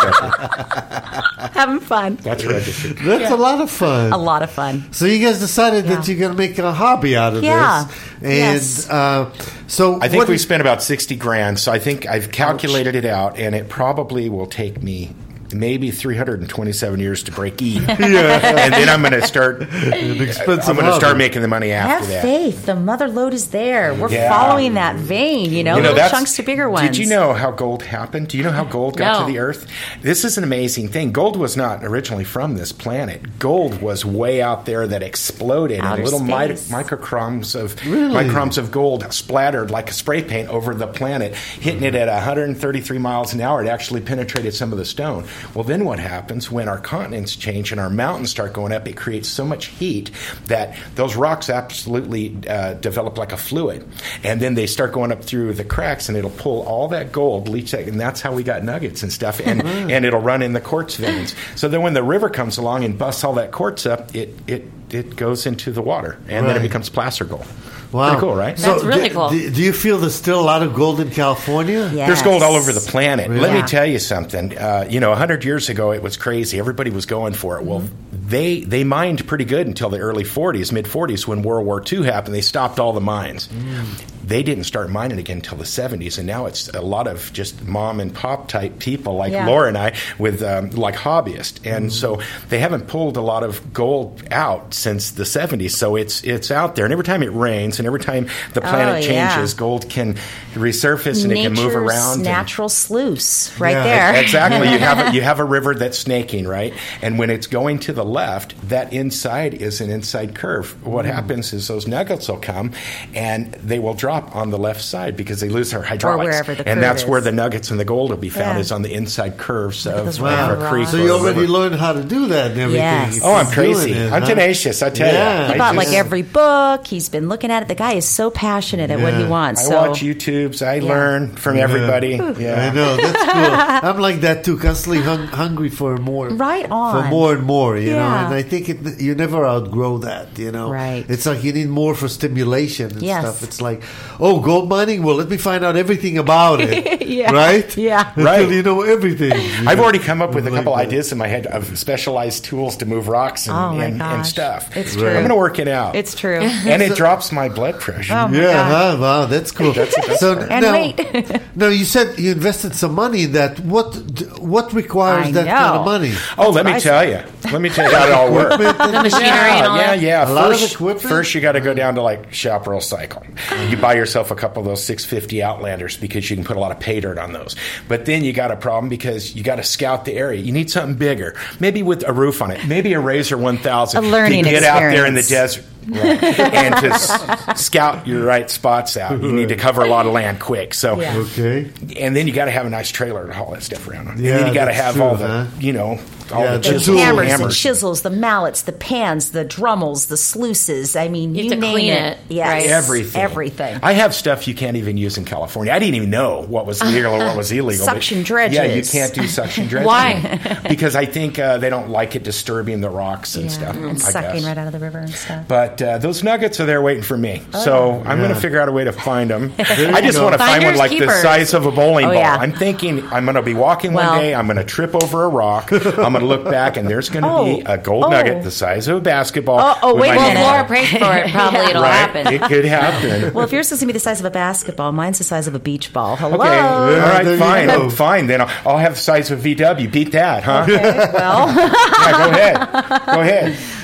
prospector. Having fun. That's registered. That's Yeah. a lot of fun. A lot of fun. So you guys decided that Yeah. you're going to make a hobby out of Yeah. this. And Yes. uh, so I think what we is- spent about sixty grand, so I think I've calculated it out, and it probably will take me maybe three hundred twenty-seven years to break even. Yeah. And then I'm going to start An expensive I'm going to hobby. start making the money after Have that. faith. The mother lode is there. We're Yeah. following that vein, you know, You know, little that's- chunks to bigger ones. Did you know how gold happened? Do you know how gold got No. to the Earth? This is an amazing thing. Gold was not originally from this planet. Gold was way out there that exploded, Outer and little mi- space. microcroms of Really? microns of gold splattered like a spray paint over the planet, hitting it at one hundred thirty-three miles an hour. It actually penetrated some of the stone. Well, then what happens when our continents change and our mountains start going up? It creates so much heat that those rocks absolutely uh, develop like a fluid, and then they start going up through the cracks, and it'll pull all that gold, leach that, and that's how we got nuggets and stuff, and and it'll run in the quartz veins. So then when the river comes along and busts all that quartz up, it it it goes into the water, and then Right. it becomes placer gold. Wow. Pretty cool, right? That's really do, cool. Do, do you feel there's still a lot of gold in California? Yeah. There's gold all Yes. over the planet. Really? Let me Yeah. tell you something. Uh, you know, one hundred years ago, it was crazy. Everybody was going for it. Well, they they mined pretty good until the early forties, mid forties, when World War Two happened. They stopped all the mines. They didn't start mining again until the seventies, and now it's a lot of just mom and pop type people like Yeah. Laura and I with um, like hobbyists, and so they haven't pulled a lot of gold out since the seventies. So it's it's out there, and every time it rains, and every time the planet Oh, yeah. changes, gold can resurface and it can move Nature's around. and- natural sluice right Yeah. there. Exactly. You have a, you have a river that's snaking, right? And when it's going to the left, that inside is an inside curve. What happens is those nuggets will come, and they will drop on the left side because they lose their hydraulics. wherever the and curve that's is. where the nuggets and the gold will be found, Yeah. is on the inside curves at of, those of round a creek. rocks. So or you a already river. learned how to do that and everything. Yes. If Oh, I'm he's crazy. doing it, I'm huh? tenacious, I tell Yeah. you. He I bought just- like every book. He's been looking at it. The guy is so passionate at what he Yeah. wants. I so watch YouTubes. I learn from everybody. Yeah. I know, that's cool. I'm like that too, constantly hung, hungry for more. Right on. For more and more, you know. Yeah. And I think it, you never outgrow that, you know. Right. It's like you need more for stimulation and Yes. stuff. It's like, oh, gold mining? Well, let me find out everything about it. Yeah. Right? Yeah. Until Right. you know everything. I've already come up with a Like couple that. ideas in my head of specialized tools to move rocks and, Oh, my and, and gosh. stuff. It's Right. true. I'm going to work it out. It's true. and it drops my blood pressure. Oh, my Yeah, God. huh? Wow, that's cool. so And now, wait. now you said you invested some money in that. What what requires I that kind know. of money? Oh, let me I tell you. Let me tell you how it all works. The machinery and all Yeah, that. yeah. A lot of First, equipment? first you got to go down to like Chaparral Cycle. You buy yourself a couple of those six fifty Outlanders because you can put a lot of pay dirt on those. But then you got a problem because you got to scout the area. You need something bigger, maybe with a roof on it, maybe a Razor one thousand A learning to get out there in the experience. desert. Right. And to s- scout your right spots out, you need to cover a lot of land quick. So, Yeah. Okay. and then you got to have a nice trailer to haul that stuff around on. Yeah, and then you got to that's have true, all the, huh? you know, all Yeah, the the chisels, tools. Hammers, hammers. the chisels, the mallets, the pans, the drummels, the sluices. I mean, You you, have to name clean it. it, Yes. right? Everything. Everything. I have stuff you can't even use in California. I didn't even know what was legal or what was illegal. but- Suction dredges. Yeah, you can't do suction dredging. Why? Because I think uh, they don't like it disturbing the rocks and Yeah, stuff. and I sucking guess. right out of the river and stuff. But uh, those nuggets are there waiting for me. Oh, so I'm going Yeah. to figure out a way to find them. you I just go. want to find one Finders like the keepers. size of a bowling Oh, ball. yeah. I'm thinking I'm going to be walking Well- one day. I'm going to trip over a rock. I'm going to look back, and there's going to Oh. be a gold Oh. nugget the size of a basketball. Oh, oh, with wait my a Well, name minute. on Laura it. prays for it. Probably it'll Right? happen. It could happen. Well, if yours is going to be the size of a basketball, mine's the size of a beach ball. Hello. Okay, all Yeah, right, there you fine, go. fine. Then I'll, I'll have the size of V W. Beat that, huh? Okay, well, Yeah, go ahead. Go ahead.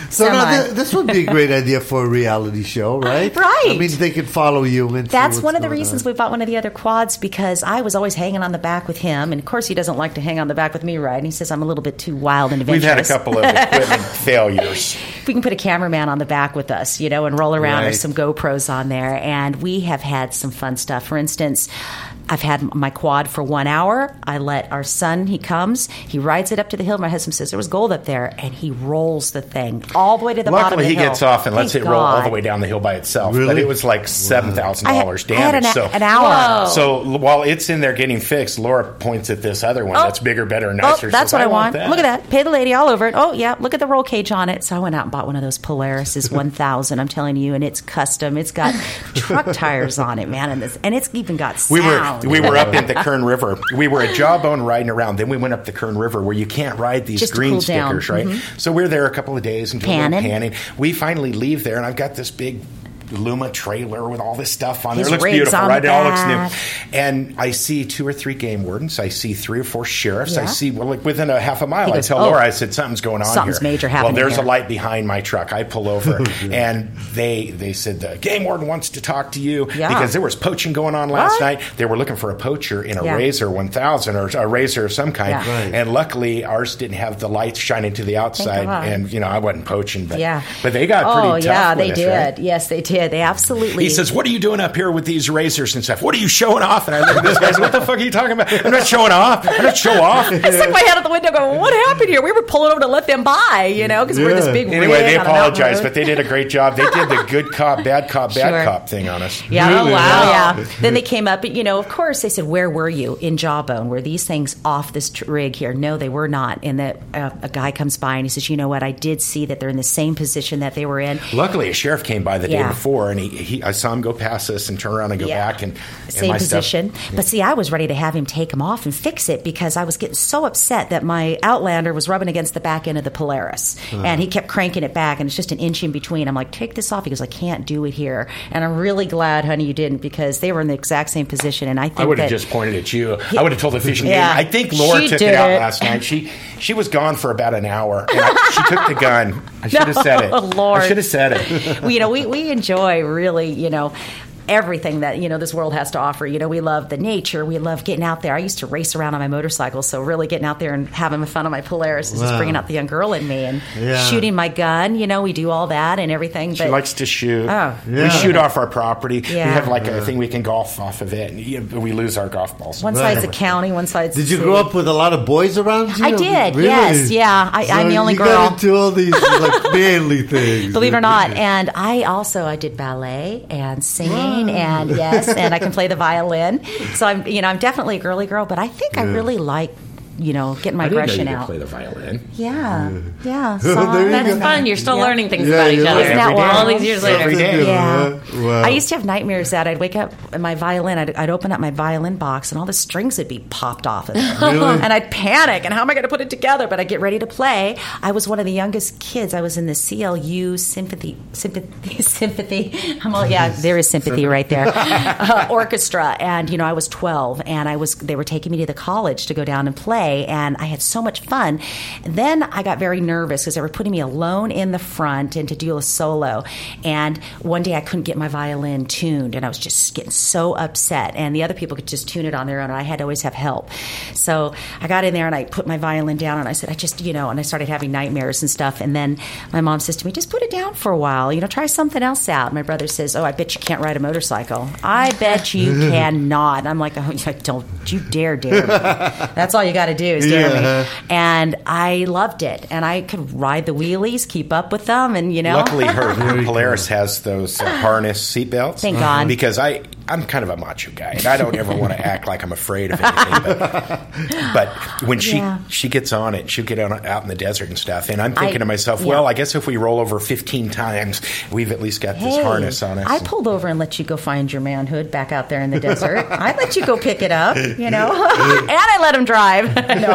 So semi. now th- this would be a great idea for a reality show, right? Right. I mean, they could follow you. And see That's what's one of the going reasons on. we bought one of the other quads, because I was always hanging on the back with him, and of course he doesn't like to hang on the back with me, right? And he says I'm a little bit too wild and We've adventurous. had a couple of equipment failures. We can put a cameraman on the back with us, you know, and roll around. Right. There's some GoPros on there, and we have had some fun stuff. For instance, I've had my quad for one hour. I let our son, he comes, he rides it up to the hill. My husband says there was gold up there, and he rolls the thing all the way to the bottom of Luckily, the he hill. gets off and lets Thank it roll all God. the way down the hill by itself. Really? But it was like seven thousand I had, dollars I had damage. an, so an hour. Whoa. So l- while it's in there getting fixed, Laura points at this other one Oh. that's bigger, better, and Oh, nicer. that's says, what I, want. that. Look at that. Pay the lady all over it. Oh, yeah. Look at the roll cage on it. So I went out and bought one of those Polaris's one thousand. I'm telling you, and it's custom. It's got truck tires on it, man, and this, and it's even got We sound. were we were up in the Kern River. We were at Jawbone riding around. Then we went up the Kern River where you can't ride these Just to green cool down. stickers, right? So we're there a couple of days and doing a little Panning. panning. We finally leave there, and I've got this big Luma trailer with all this stuff on His there. It looks rigs beautiful, on right? the It all looks back. new. And I see two or three game wardens. I see three or four sheriffs. I Yeah. see, well, like within a half a mile, He I goes, tell "Oh, Laura, I said, something's going on something's here. major happening Well, there's here." a light behind my truck. I pull over, and they they said, the game warden wants to talk to you Yeah. because there was poaching going on last What? night. They were looking for a poacher in a Yeah. Razor one thousand or a Razor of some kind. Yeah. Right. And luckily, ours didn't have the lights shining to the outside. God. And, you know, I wasn't poaching. But, Yeah. but they got pretty Oh, tough yeah, with they us, did. right? Yes, they did. They absolutely. He says, what are you doing up here with these razors and stuff? What are you showing off? And I look at this guy and say, what the fuck are you talking about? I'm not showing off. I'm not show off. I stuck my head out the window going, what happened here? We were pulling over to let them by, you know, because we're this Yeah. big Anyway, rig they on a mountain apologized, road. but they did a great job. They did the good cop, bad cop, bad Sure. cop thing on us. Yeah, Really? oh, wow. Wow. Yeah. Then they came up, you know, of course, they said, where were you? In Jawbone. Were these things off this tr- rig here? No, they were not. And the, uh, a guy comes by and he says, you know what? I did see that they're in the same position that they were in. Luckily, a sheriff came by the day Yeah. before, and he, he I saw him go past us and turn around and go Yeah. back. and, and Same my position. Stuff. But see, I was ready to have him take them off and fix it because I was getting so upset that my Outlander was rubbing against the back end of the Polaris. And he kept cranking it back, and it's just an inch in between. I'm like, take this off. He goes, I can't do it here. And I'm really glad, honey, you didn't, because they were in the exact same position. And I think I would have that- just pointed at you. I would have told the fishing Yeah. game. I think Laura She took did it out it. last night. She she was gone for about an hour. And I, she took the gun. I should have said it. Oh, Lord. I should have said it. Well, you know, we, we enjoy really, you know, everything that, you know, this world has to offer. You know, we love the nature. We love getting out there. I used to race around on my motorcycle, so really getting out there and having fun on my Polaris is just Wow. bringing out the young girl in me and Yeah. shooting my gun. You know, we do all that and everything. She but likes to shoot. Oh. Yeah. We shoot off our property. Yeah. We have like a thing we can golf off of it. And you know, we lose our golf balls. one side's the county, one side's Did the you city. grow up with a lot of boys around you? I did, Really? yes, yeah. I- I'm the only you girl. got into all these like manly things. Believe it or not. And I also I did ballet and singing and yes, and I can play the violin. So I'm you know, I'm definitely a girly girl, but I think I really like, you know, getting my I didn't know aggression you could out. play the violin. Yeah. Yeah. There song. you That's go. fun. You're still Yeah. learning things Yeah, about each you other. learn every day. All these years later. Every day. Yeah. Wow. I used to have nightmares that I'd wake up and my violin, I'd, I'd open up my violin box and all the strings would be popped off of it. Really? And I'd panic and how am I going to put it together? But I'd get ready to play. I was one of the youngest kids. I was in the C L U sympathy, sympathy, sympathy. I'm all, yeah, there is sympathy right there. Uh, orchestra. And, you know, I was twelve and I was, they were taking me to the college to go down and play. And I had so much fun. And then I got very nervous because they were putting me alone in the front and to do a solo. And one day I couldn't get my violin tuned and I was just getting so upset. And the other people could just tune it on their own and I had to always have help. So I got in there and I put my violin down and I said, I just, you know, and I started having nightmares and stuff. And then my mom says to me, just put it down for a while, you know, try something else out. My brother says, oh, I bet you can't ride a motorcycle. I bet you cannot. I'm like, oh, don't you dare dare me. That's all you got to do is dare Yeah. me. And I loved it. And I could ride the wheelies, keep up with them, and, you know. Luckily, her, her Polaris has those uh, harness seatbelts. Thank God. Because I, I'm kind of a macho guy, and I don't ever want to act like I'm afraid of anything. But, but when she Yeah. she gets on it, she'll get on, out in the desert and stuff. And I'm thinking I- to myself, yeah. well, I guess if we roll over fifteen times, we've at least got this Hey, harness on us. I pulled over and let you go find your manhood back out there in the desert. I let you go pick it up, you know, and I let him drive.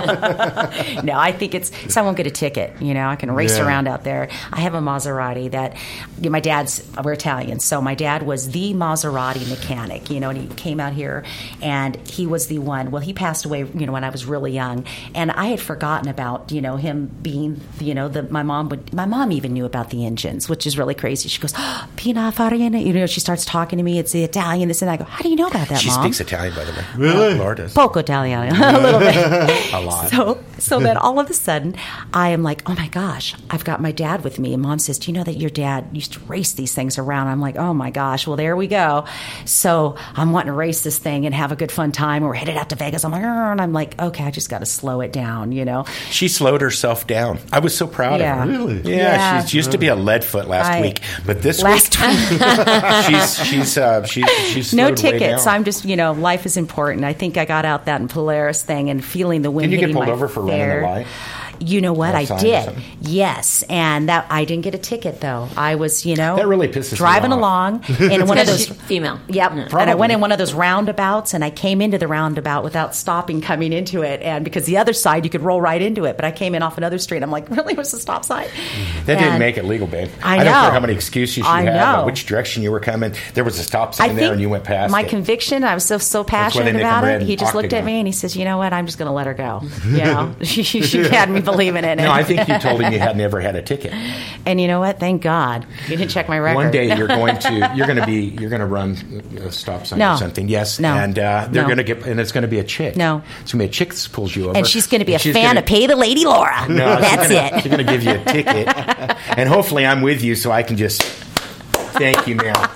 no, no, I think it's so I won't get a ticket. You know, I can race Yeah. around out there. I have a Maserati that my dad's. We're Italian, so my dad was the Maserati mechanic. mechanic, you know, and he came out here, and he was the one. Well, he passed away, you know, when I was really young, and I had forgotten about, you know, him being, you know, the my mom would. My mom even knew about the engines, which is really crazy. She goes, oh, Pina Farina, you know, she starts talking to me. It's the Italian, this and that. I go, how do you know about that, she Mom? She speaks Italian, by the way. Really? Laura does. Poco Italiano, a little bit. A lot. So, so then all of a sudden, I am like, oh my gosh, I've got my dad with me. And Mom says, do you know that your dad used to race these things around? I'm like, oh my gosh, well, there we go. So I'm wanting to race this thing and have a good fun time. We're headed out to Vegas. I'm like, and I'm like, okay, I just got to slow it down, you know? She slowed herself down. I was so proud Yeah. of her. Really? Yeah, Yeah. she used to be a lead foot last I- week, but this Last week she's she's uh, she's she's No slowed way tickets. down. I'm just, you know, life is important. I think I got out that in Polaris thing and feeling the wind Did you get hitting pulled my over for running fare. the light? You know what? Or I sign or did. something? Yes, and that I didn't get a ticket though. I was, you know, That really pisses me driving off. along in one of those. She's female. Yep. Yeah. And I went Probably. in one of those roundabouts, and I came into the roundabout without stopping coming into it, and because the other side you could roll right into it, but I came in off another street. I'm like, really? What's the stop sign? That didn't And make it legal, babe. I don't know. care how many excuses you I had, know. but which direction you were coming. There was a stop I sign think there, and you went past my it. conviction. I was so so why they passionate make about them it. red He just looked at octagon. me and he says, "You know what? I'm just going to let her go." You know, she, she, she had me believing in it. No, I think you told him you had never had a ticket. And you know what? Thank God you didn't check my record. One day you're going to you're going to be you're going to run a stop sign No. or something. Yes, No. and uh, they're No. going to get and it's going to be a chick. No. it's going to be a chick that pulls you over, and she's going to be a And she's fan gonna- of Pay the Lady Laura. No, That's she's gonna, it. She's going to give you a ticket, and hopefully I'm with you so I can just thank you, ma'am.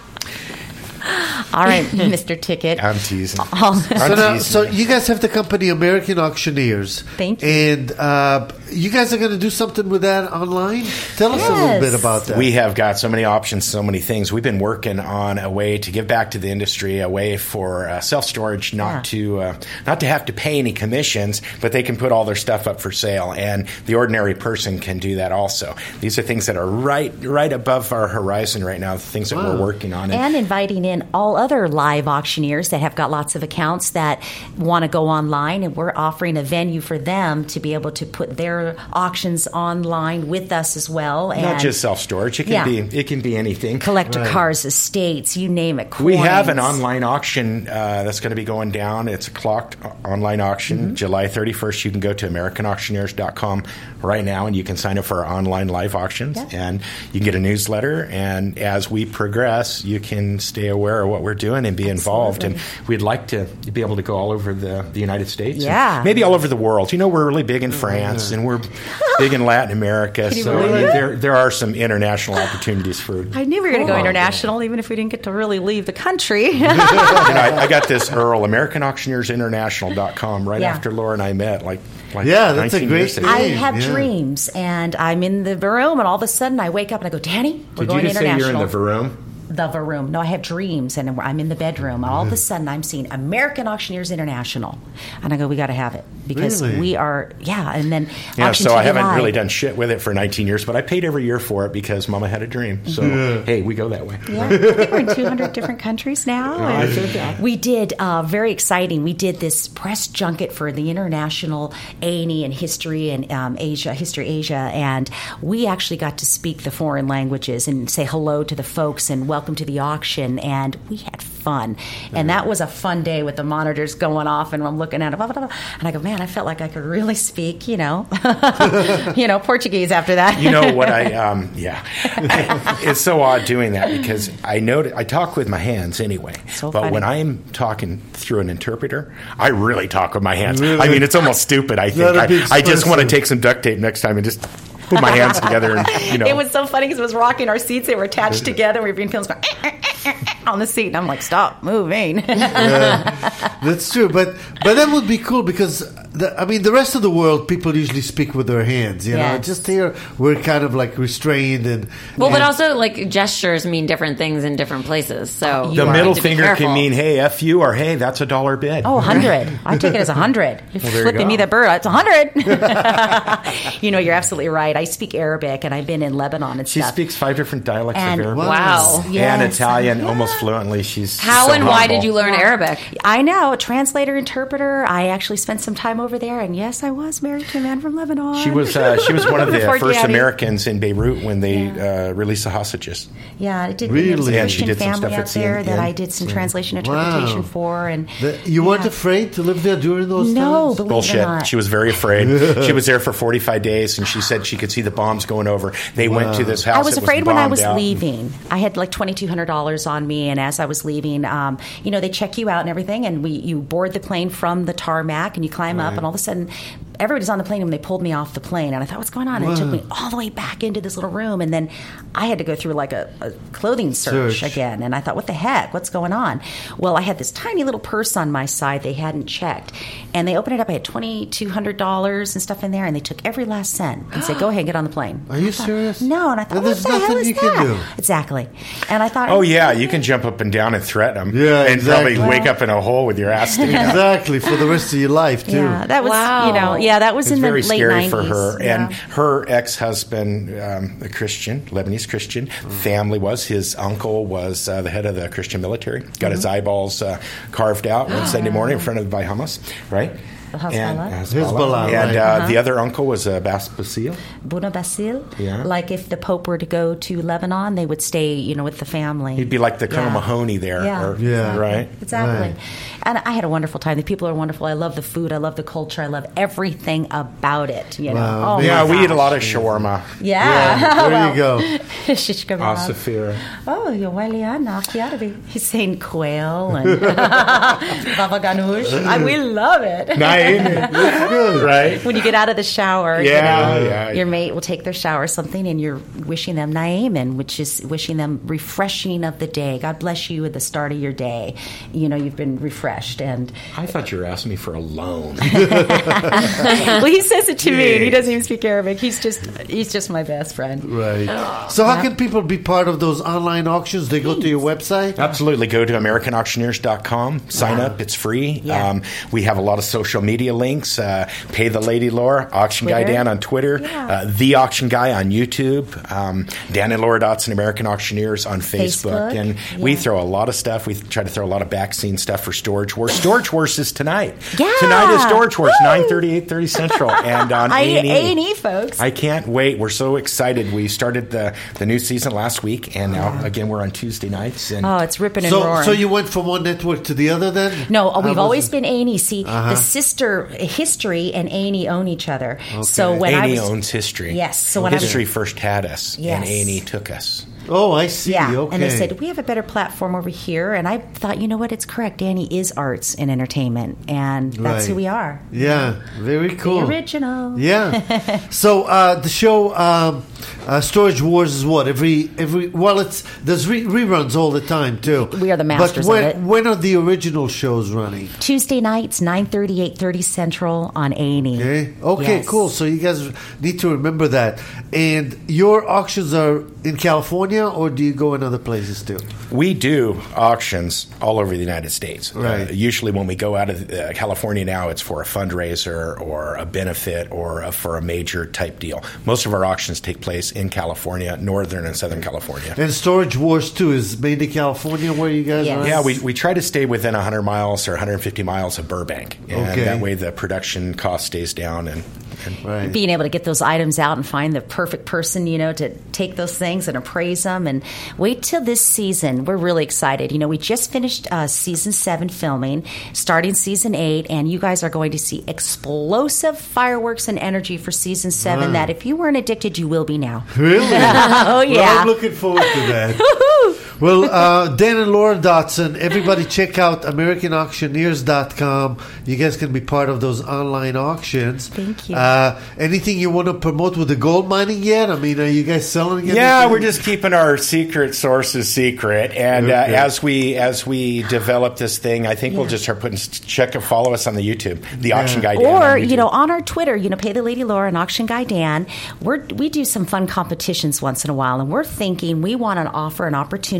All right, Mister Ticket. I'm teasing. Um, I'm So, now, teasing. so you guys have the company American Auctioneers. Thank you. And uh, you guys are going to do something with that online? Tell us a little Yes. bit about that. We have got so many options, so many things. We've been working on a way to give back to the industry, a way for uh, self storage not Yeah. to uh, not to have to pay any commissions, but they can put all their stuff up for sale, and the ordinary person can do that also. These are things that are right right above our horizon right now. Things that Wow. we're working on. and inviting in all other live auctioneers that have got lots of accounts that want to go online, and we're offering a venue for them to be able to put their auctions online with us as well. And not just self storage. It can Yeah. be it can be anything. collector Right. cars, estates, you name it. Coins. We have an online auction uh, that's going to be going down. It's a clocked o- online auction, Mm-hmm. July thirty-first. You can go to American Auctioneers dot com right now, and you can sign up for our online live auctions, Yeah. and you can get a newsletter. And as we progress, you can stay aware of what we're doing and be involved. And we'd like to be able to go all over the, the United States, and Yeah. maybe all over the world. You know, we're really big in France, and we're big in Latin America. you So I believe mean, it? there there are some international opportunities for. I knew we were going to go Oh, international, even if we didn't get to really leave the country. you know, I, I got this Earl, American Auctioneers International dot com, right Yeah. after Laura and I met. Like, like Yeah, that's a nineteen great years ago. thing. I Hey, have yeah. dreams, and I'm in the room, and all of a sudden I wake up and I go, Danny, we're Did going you just say international. you're in the room? the room. No, I have dreams, and I'm in the bedroom. All of a sudden, I'm seeing American Auctioneers International, and I go, we got to have it because Really? we are, yeah. And then Yeah, Auction so T V I haven't Live. really done shit with it for nineteen years, but I paid every year for it because Mama had a dream. So, hey, we go that way. Yeah, I think we're in two hundred different countries now. I And think that. we did uh, very exciting. We did this press junket for the International A and E and History and um, Asia, History Asia, and we actually got to speak the foreign languages and say hello to the folks and welcome to the auction. And we had fun, and that was a fun day with the monitors going off, and I'm looking at it, blah, blah, blah, and I go, man, I felt like I could really speak, you know, you know, Portuguese after that. You know what I, um, yeah. It's so odd doing that because I know, I talk with my hands anyway. So but funny. when I'm talking through an interpreter, I really talk with my hands. I mean, it's almost stupid, I think. Not a I, big I just want to expressive. take some duct tape next time and just put my hands together and, you know. It was so funny because it was rocking our seats. They were attached together. We were being filmed going eh, eh, eh, eh, on the seat, and I'm like, "Stop moving." That's true, but but that would be cool because the, I mean the rest of the world people usually speak with their hands, you know. Yes. Just here we're kind of like restrained and Well, but and- also like gestures mean different things in different places. So the you have middle to be finger careful. can mean, hey, F you, or hey, that's a dollar bid. Oh, a hundred. I take it as a hundred. You're there you flipping go. me the bird. It's a hundred. You know, you're absolutely right. I speak Arabic, and I've been in Lebanon and She stuff. speaks five different dialects And- of Arabic. Wow. And Yes. Italian and almost fluently. She's How so and why humble. did you learn Arabic? I know, translator, interpreter. I actually spent some time over there, and yes, I was married to a man from Lebanon. She was uh, she was one of the Before first Daddy. Americans in Beirut when they Yeah. uh, released the hostages. Yeah, I did. Really? There was a Yeah, and she Christian did some family stuff out at C N N. there that I did some translation interpretation Wow. for, and The- you weren't yeah. afraid to live there during those No, times? believe it or Bullshit. not. She was very afraid. She was there for forty-five days, and she said she could see the bombs going over. They went to this house. I was that afraid when I bombed was out. leaving. I had like twenty-two hundred dollars on me, and as I was leaving, um, you know, they check you out and everything, and we you board the plane from the tarmac, and you climb up, and all of a sudden, everybody's on the plane, and they pulled me off the plane, and I thought, what's going on? And it took me all the way back into this little room, and then I had to go through like a, a clothing search, Search. again, and I thought, what the heck? What's going on? Well, I had this tiny little purse on my side they hadn't checked, and they opened it up. I had twenty-two hundred dollars and stuff in there, and they took every last cent and said, go ahead and get on the plane. Are you serious? No, and I thought, Well, what there's the hell nothing is you that? can do. Exactly. And I thought, Oh yeah, you can jump up and down and threaten them. Yeah, and exactly. probably wake up in a hole with your ass sticking out. Exactly, for the rest of your life, too. yeah, that was, Wow. you know, yeah, that was It was in the very late scary nineties. for her. Yeah. And her ex-husband, um, a Christian, Lebanese Christian, family was. His uncle was uh, the head of the Christian military. Got his eyeballs uh, carved out one Sunday morning in front of the Hamas, right? The Hezbollah. And, uh, Hezbollah, and right. uh, Uh-huh. the other uncle was uh, Bas Basile. Buna Basil. Yeah. Like if the Pope were to go to Lebanon, they would stay, you know, with the family. He'd be like the Colonel Yeah. Mahoney there. Yeah, or- Yeah. Right? Exactly. Right. And I had a wonderful time. The people are wonderful. I love the food. I love the culture. I love everything about it. You know. Wow. Oh, Yeah, my we eat a gosh. lot of shawarma. Yeah. Yeah, there Well, you go. Shish kebab. Asafir. Oh, you're Waliana. He's saying quail and baba ganoush. I, we love it. Good. Right? When you get out of the shower, you Yeah, know, yeah. your mate will take their shower or something, and you're wishing them Naiman, which is wishing them refreshing of the day. God bless you at the start of your day. You know, you've been refreshed. And I thought you were asking me for a loan. well, he says it to me, and he doesn't even speak Arabic. He's just he's just my best friend. Right. So how can people be part of those online auctions? They go to your website? Absolutely. Go to American Auctioneers dot com. Sign up. It's free. Yeah. Um, we have a lot of social media links. Uh, Pay the Lady Laura, Auction Guy Twitter. Dan on Twitter, Yeah. uh, The Auction Guy on YouTube, um, Dan and Laura Dotson, American Auctioneers on Facebook. Facebook. And we Yeah. throw a lot of stuff. We try to throw a lot of back scene stuff for Storage Wars. Storage Wars is tonight. Yeah. Tonight is Storage Wars, Woo. nine thirty, eight thirty Central. And on I A and E. A and E, folks. I can't wait. We're so excited. We started the, the new season last week, and now, again, we're on Tuesday nights. And Oh, it's ripping and So, roaring. so you went from one network to the other then? No, How we've was always it? been A and E. See, Uh-huh. the sister history and A and E own each other. So when A and I E was owns history. Yes, so when I was- history first had us, Yes. and A and E took us. Oh, I see. yeah, Okay. and they said we have a better platform over here, and I thought, you know what, it's correct. Danny is arts and entertainment, and that's Right. who we are. Yeah, very cool. The original. Yeah. So uh, the show um, uh, Storage Wars is what every every well it's there's re- reruns all the time too. We are the masters But when, of it. when are the original shows running? Tuesday nights, nine thirty, eight thirty Central on A and E. Okay. Okay. Yes. Cool. So you guys need to remember that. And your auctions are in California, or do you go in other places too? We do auctions all over the United States. Right. Uh, usually, when we go out of uh, California now, it's for a fundraiser or a benefit or a, for a major type deal. Most of our auctions take place in California, Northern and Southern California. And Storage Wars too is mainly California, where you guys Yes. are. Yeah, we, we try to stay within one hundred miles or one hundred fifty miles of Burbank. And Okay. that way the production cost stays down. And, and Right. Being able to get those items out and find the perfect person, you know, to take those things and appraise them. And wait till this season. We're really excited. You know, we just finished uh, season seven filming, starting season eight, and you guys are going to see explosive fireworks and energy for season seven Wow. that if you weren't addicted, you will be now. Really? Oh, yeah. Well, I'm looking forward to that. Well, uh, Dan and Laura Dotson, everybody check out American Auctioneers dot com. You guys can be part of those online auctions. Thank you. Uh, anything you want to promote with the gold mining yet? I mean, are you guys selling anything? yeah, we're just keeping our secret sources secret. And uh, Okay. as we as we develop this thing, I think we'll Yeah. just start putting check and follow us on the YouTube, the Auction Guy Dan. Or, on you YouTube. know, on our Twitter, you know, Pay the Lady Laura and Auction Guy Dan, we're, we do some fun competitions once in a while, and we're thinking we want to offer an opportunity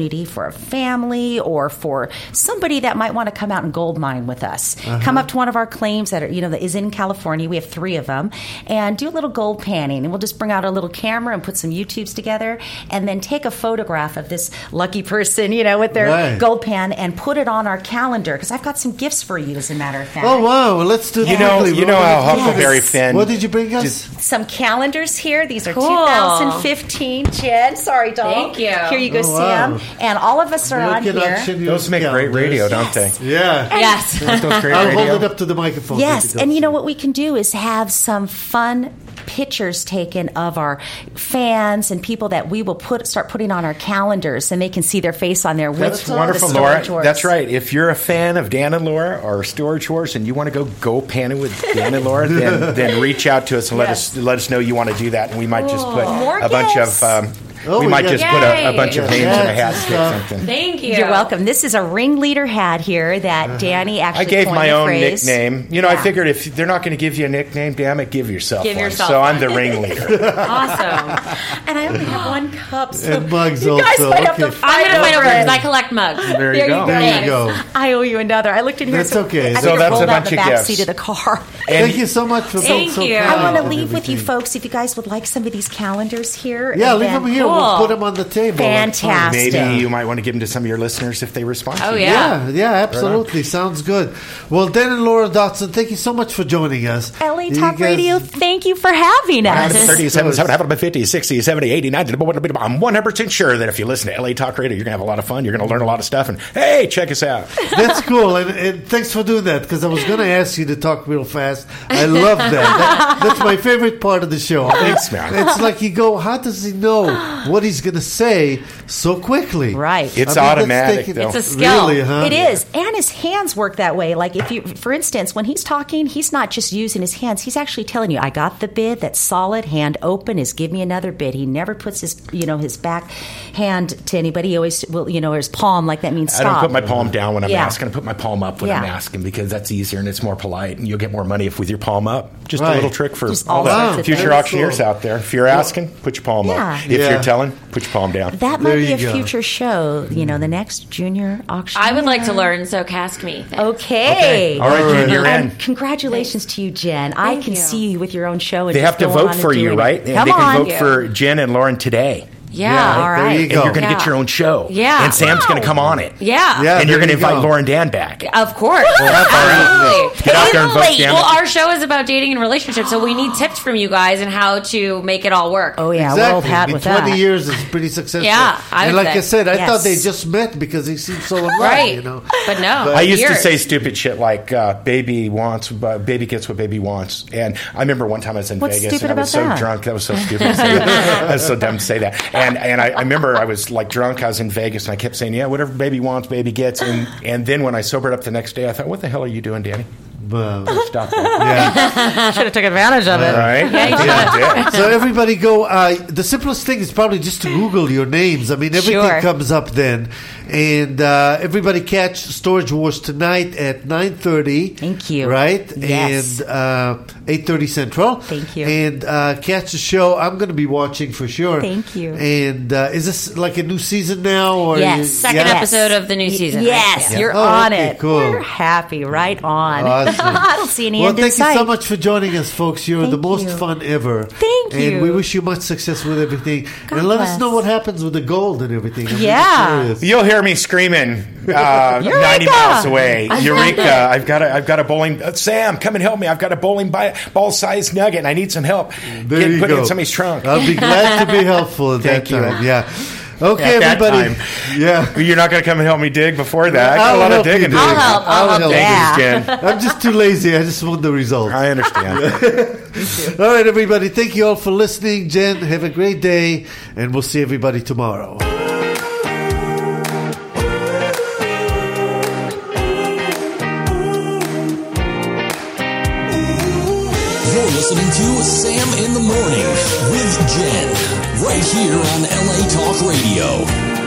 opportunity for a family or for somebody that might want to come out and gold mine with us. Uh-huh. Come up to one of our claims that are, you know, that is in California. We have three of them, and do a little gold panning. And we'll just bring out a little camera and put some YouTubes together, and then take a photograph of this lucky person, you know, with their right. gold pan, and put it on our calendar. Because I've got some gifts for you, as a matter of fact. Oh wow! Well, let's do. You know, quickly. you know how Huckleberry Yes. Finn. What did you bring us? Some calendars here. These are Cool. twenty fifteen. Jen, sorry, doll. Thank you. Here you go, Oh, wow. Sam. And all of us are on Look at here. Auction Those make great calendars. radio, don't they? Yeah. Yes. Aren't those great I'll radio? hold it up to the microphone. Yes, Thank and you know what we can do is have some fun pictures taken of our fans and people that we will put start putting on our calendars, and they can see their face on there with That's the wonderful, Storage Laura. Wars. That's right. If you're a fan of Dan and Laura or Storage Wars, and you want to go go panning with Dan and Laura, then then reach out to us and let Yes. us let us know you want to do that, and we might just put More a bunch gifts. of. Um, Oh, we we might got- just put a, a bunch of Yay. names in a hat Yes, and pick uh, something. Thank you. You're welcome. This is a ringleader hat here that Danny actually I gave coined my the own phrase. nickname. You know, I Yeah. figured if they're not going to give you a nickname, damn it, give yourself Give one. yourself so one. I'm the ringleader. Awesome. And I only have one cup, so And mugs you guys also. might have to Okay. fight I'm going to fight over over it. because I collect mugs. There you There go. you There you go. I owe you another. I looked in here. That's so okay. I So think it that's rolled a out bunch the of back gifts. seat of the car. Thank you so much for Thank so, so you. proud I want to and leave with you everything. folks, if you guys would like some of these calendars here. Yeah, and leave then- them here. We'll Cool. put them on the table. Fantastic. Maybe you might want to give them to some of your listeners if they respond. Oh, to you. yeah. Yeah, yeah, absolutely. Sounds good. Well, Dan and Laura Dotson, thank you so much for joining us. L A You Talk guys- Radio, thank you for having us. thirty-seven, seven, fifty, sixty, seventy, eighty, ninety. I'm one hundred percent sure that if you listen to L A Talk Radio, you're going to have a lot of fun. You're going to learn a lot of stuff. And hey, check us out. That's cool, and, and thanks for doing that, because I was going to ask you to talk real fast. I love that. that. That's my favorite part of the show. Thanks, man. It's like you go, how does he know what he's going to say so quickly? Right. It's that's automatic, taking- though. It's a skill. Really, huh? It is, and his hands work that way. Like if you, for instance, when he's talking, he's not just using his hands. He's actually telling you, "I got the bid. That's solid. Hand open is give me another bid." He never puts his, you know, his back hand to anybody. He always will, you know, or his palm, like that means I stop. don't put my palm down when I'm Yeah. asking. I put my palm up when I'm Yeah. asking because that's easier and it's more polite, and you'll get more money if with your palm up. Just Right. a little trick for Just all all the sorts of future things. auctioneers out there. If you're asking, put your palm Yeah. up. If Yeah. you're telling, put your palm down. That There might be you a go. future show. You know, the next junior auction. I would like to learn, so cast me. Okay. All right, All right. Jen, you're in. And congratulations to you, Jen. I Thank can you. see you with your own show. And They just have to going vote on and for you, doing right? it. And Come they can on. vote for Jen and Lauren today. Yeah. Yeah, All there right. you And go. you're going to Yeah. get your own show. Yeah. And Sam's going to come on it. Yeah. Yeah. And you're there going to you invite go. Lauren Dan back. Of course. Absolutely. Get out there and vote, damn Well, it. our show is about dating and relationships, so we need tips from you guys and how to make it all work. Oh, yeah. Exactly. World hat In with twenty that. years is pretty successful. Yeah, I and would like I say. said, I Yes. thought they just met because he seemed so in love. Right. You know. But no. I used to years. say stupid shit like uh, "baby wants, uh, baby gets what baby wants," and I remember one time I was in What's Vegas stupid and I was about so that? drunk. That was so stupid. To say that. That was so dumb to say that. And and I, I remember I was like drunk. I was in Vegas and I kept saying, "Yeah, whatever baby wants, baby gets." And and then when I sobered up the next day, I thought, "What the hell are you doing, Danny?" Well, Stop that. yeah. Should have took advantage of it. All right. Yeah, you I did. So everybody go. Uh, the simplest thing is probably just to Google your names. I mean, everything Sure. comes up then. And uh, everybody catch Storage Wars tonight at nine thirty. Thank you. Right? Yes. And uh, eight thirty Central. Thank you. And uh, catch the show. I'm going to be watching for sure. Thank you. And uh, is this like a new season now? Or Yes. you- Second yeah? episode of the new season. Yes, right? Yeah. you're Oh, on okay, it. cool. We're happy. Right on. Awesome. I don't see any Well, end in thank you sight. so much for joining us, folks. You're Thank the most you. fun ever. Thank and you. we wish you much success with everything. God and let us bless. know what happens with the gold and everything. I'm really Yeah. curious. You'll hear me screaming uh, Eureka! ninety miles away. Eureka! I've got a, I've got a bowling. Uh, Sam, come and help me. I've got a bowling bi- ball-sized nugget, and I need some help. There Get you put it go. in somebody's trunk. I'll be glad to be helpful at Thank that you. time. Yeah. Okay, At that everybody. time. Yeah. You're not going to come and help me dig before that. I got I'll a lot of help you digging to dig. do. I'll help. I'll help. Yeah. Thank you, Jen. I'm just too lazy. I just want the result. I understand. All right, everybody. Thank you all for listening. Jen, have a great day, and we'll see everybody tomorrow. You're listening to Sam in the Morning with Jen, right here on L A Talk Radio.